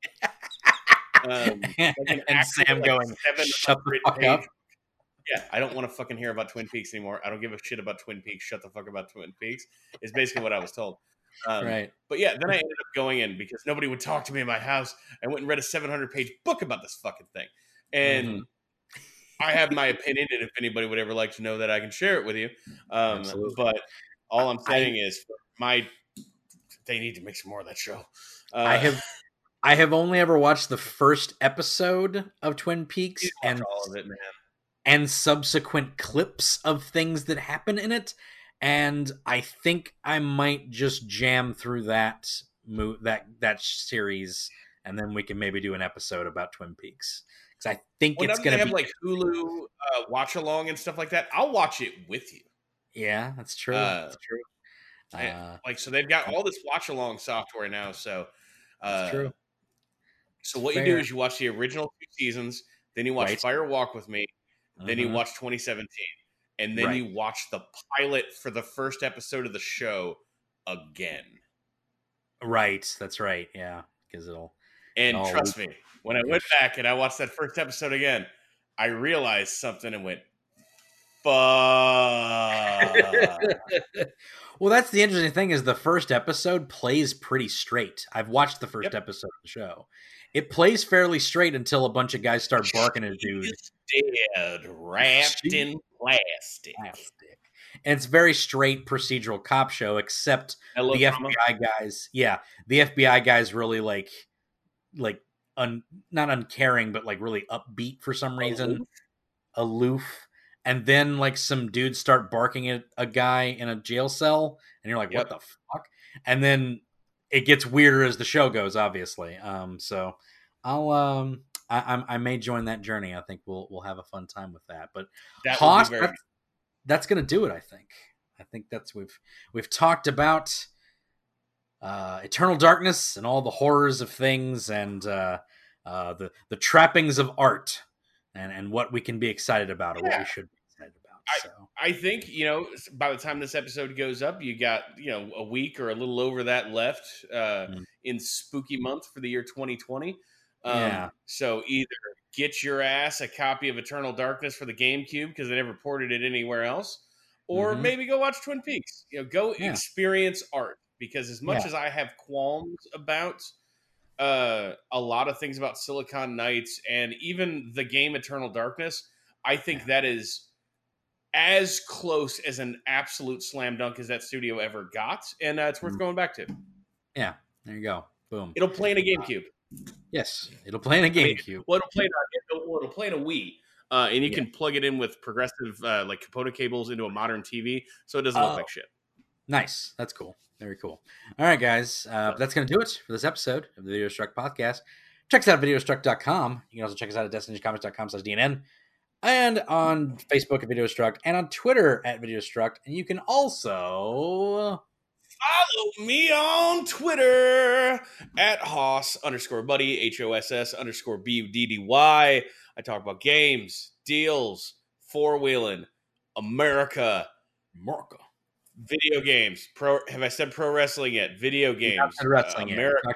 And Sam like going, shut the fuck up. Yeah, I don't want to fucking hear about Twin Peaks anymore. I don't give a shit about Twin Peaks. Shut the fuck about Twin Peaks is basically what I was told. Right. But yeah, then I ended up going in because nobody would talk to me in my house. I went and read a 700-page book about this fucking thing. And I have my opinion, and if anybody would ever like to know that, I can share it with you. But all I'm saying is they need to make some more of that show. I have only ever watched the first episode of Twin Peaks and all of it, man. And subsequent clips of things that happen in it. and I think I might just jam through that series, and then we can maybe do an episode about Twin Peaks, because I think Well, it's now that going they to have be like Hulu watch along and stuff like that, I'll watch it with you. Yeah, that's true. That's true. Like, so they've got all this watch along software now. So That's true. So what you do is you watch the original 2 seasons, then you watch Fire Walk with Me, then you watch 2017, and then you watch the pilot for the first episode of the show again. Right, that's right. Yeah, because trust me, when I went back and I watched that first episode again, I realized something and went, fuck. Well, that's the interesting thing, is the first episode plays pretty straight. I've watched the first episode of the show. It plays fairly straight until a bunch of guys start barking at a dude. She's dead, wrapped in plastic. And it's very straight procedural cop show, except the FBI guys. Yeah, the FBI guys really not uncaring, but like really upbeat for some reason, aloof. And then like some dudes start barking at a guy in a jail cell, and you're like, what the fuck? And then it gets weirder as the show goes, obviously. So I may join that journey. I think we'll have a fun time with that. But Hoss, that's gonna do it. I think that's we've talked about Eternal Darkness and all the horrors of things, and the trappings of art, and what we can be excited about, or what we should be excited about. I think, by the time this episode goes up, you got, a week or a little over that left in spooky month for the year 2020. So either get your ass a copy of Eternal Darkness for the GameCube, because they never ported it anywhere else, or maybe go watch Twin Peaks. Go experience art, because as much as I have qualms about a lot of things about Silicon Knights and even the game Eternal Darkness, I think that is as close as an absolute slam dunk as that studio ever got, and it's worth going back to. Yeah, there you go. Boom. It'll play in a GameCube. Yes, it'll play in a GameCube. It'll play in a Wii, and you can plug it in with progressive like Capote cables into a modern TV, so it doesn't look like shit. Nice. That's cool. Very cool. All right, guys. That's going to do it for this episode of the Video Struck Podcast. Check us out at videostruck.com. You can also check us out at destinationcomics.com/DNN, and on Facebook at Video Struck, and on Twitter at Video Struck. And you can also follow me on Twitter at Hoss_Buddy, HOSS_BUDDY. I talk about games, deals, four-wheeling, America, video games. Have I said pro wrestling yet? Video games. Wrestling America.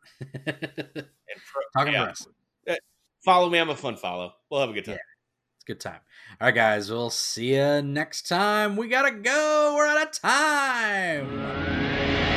Talking wrestling. Follow me. I'm a fun follow. We'll have a good time. Yeah. It's a good time. All right, guys. We'll see you next time. We got to go. We're out of time.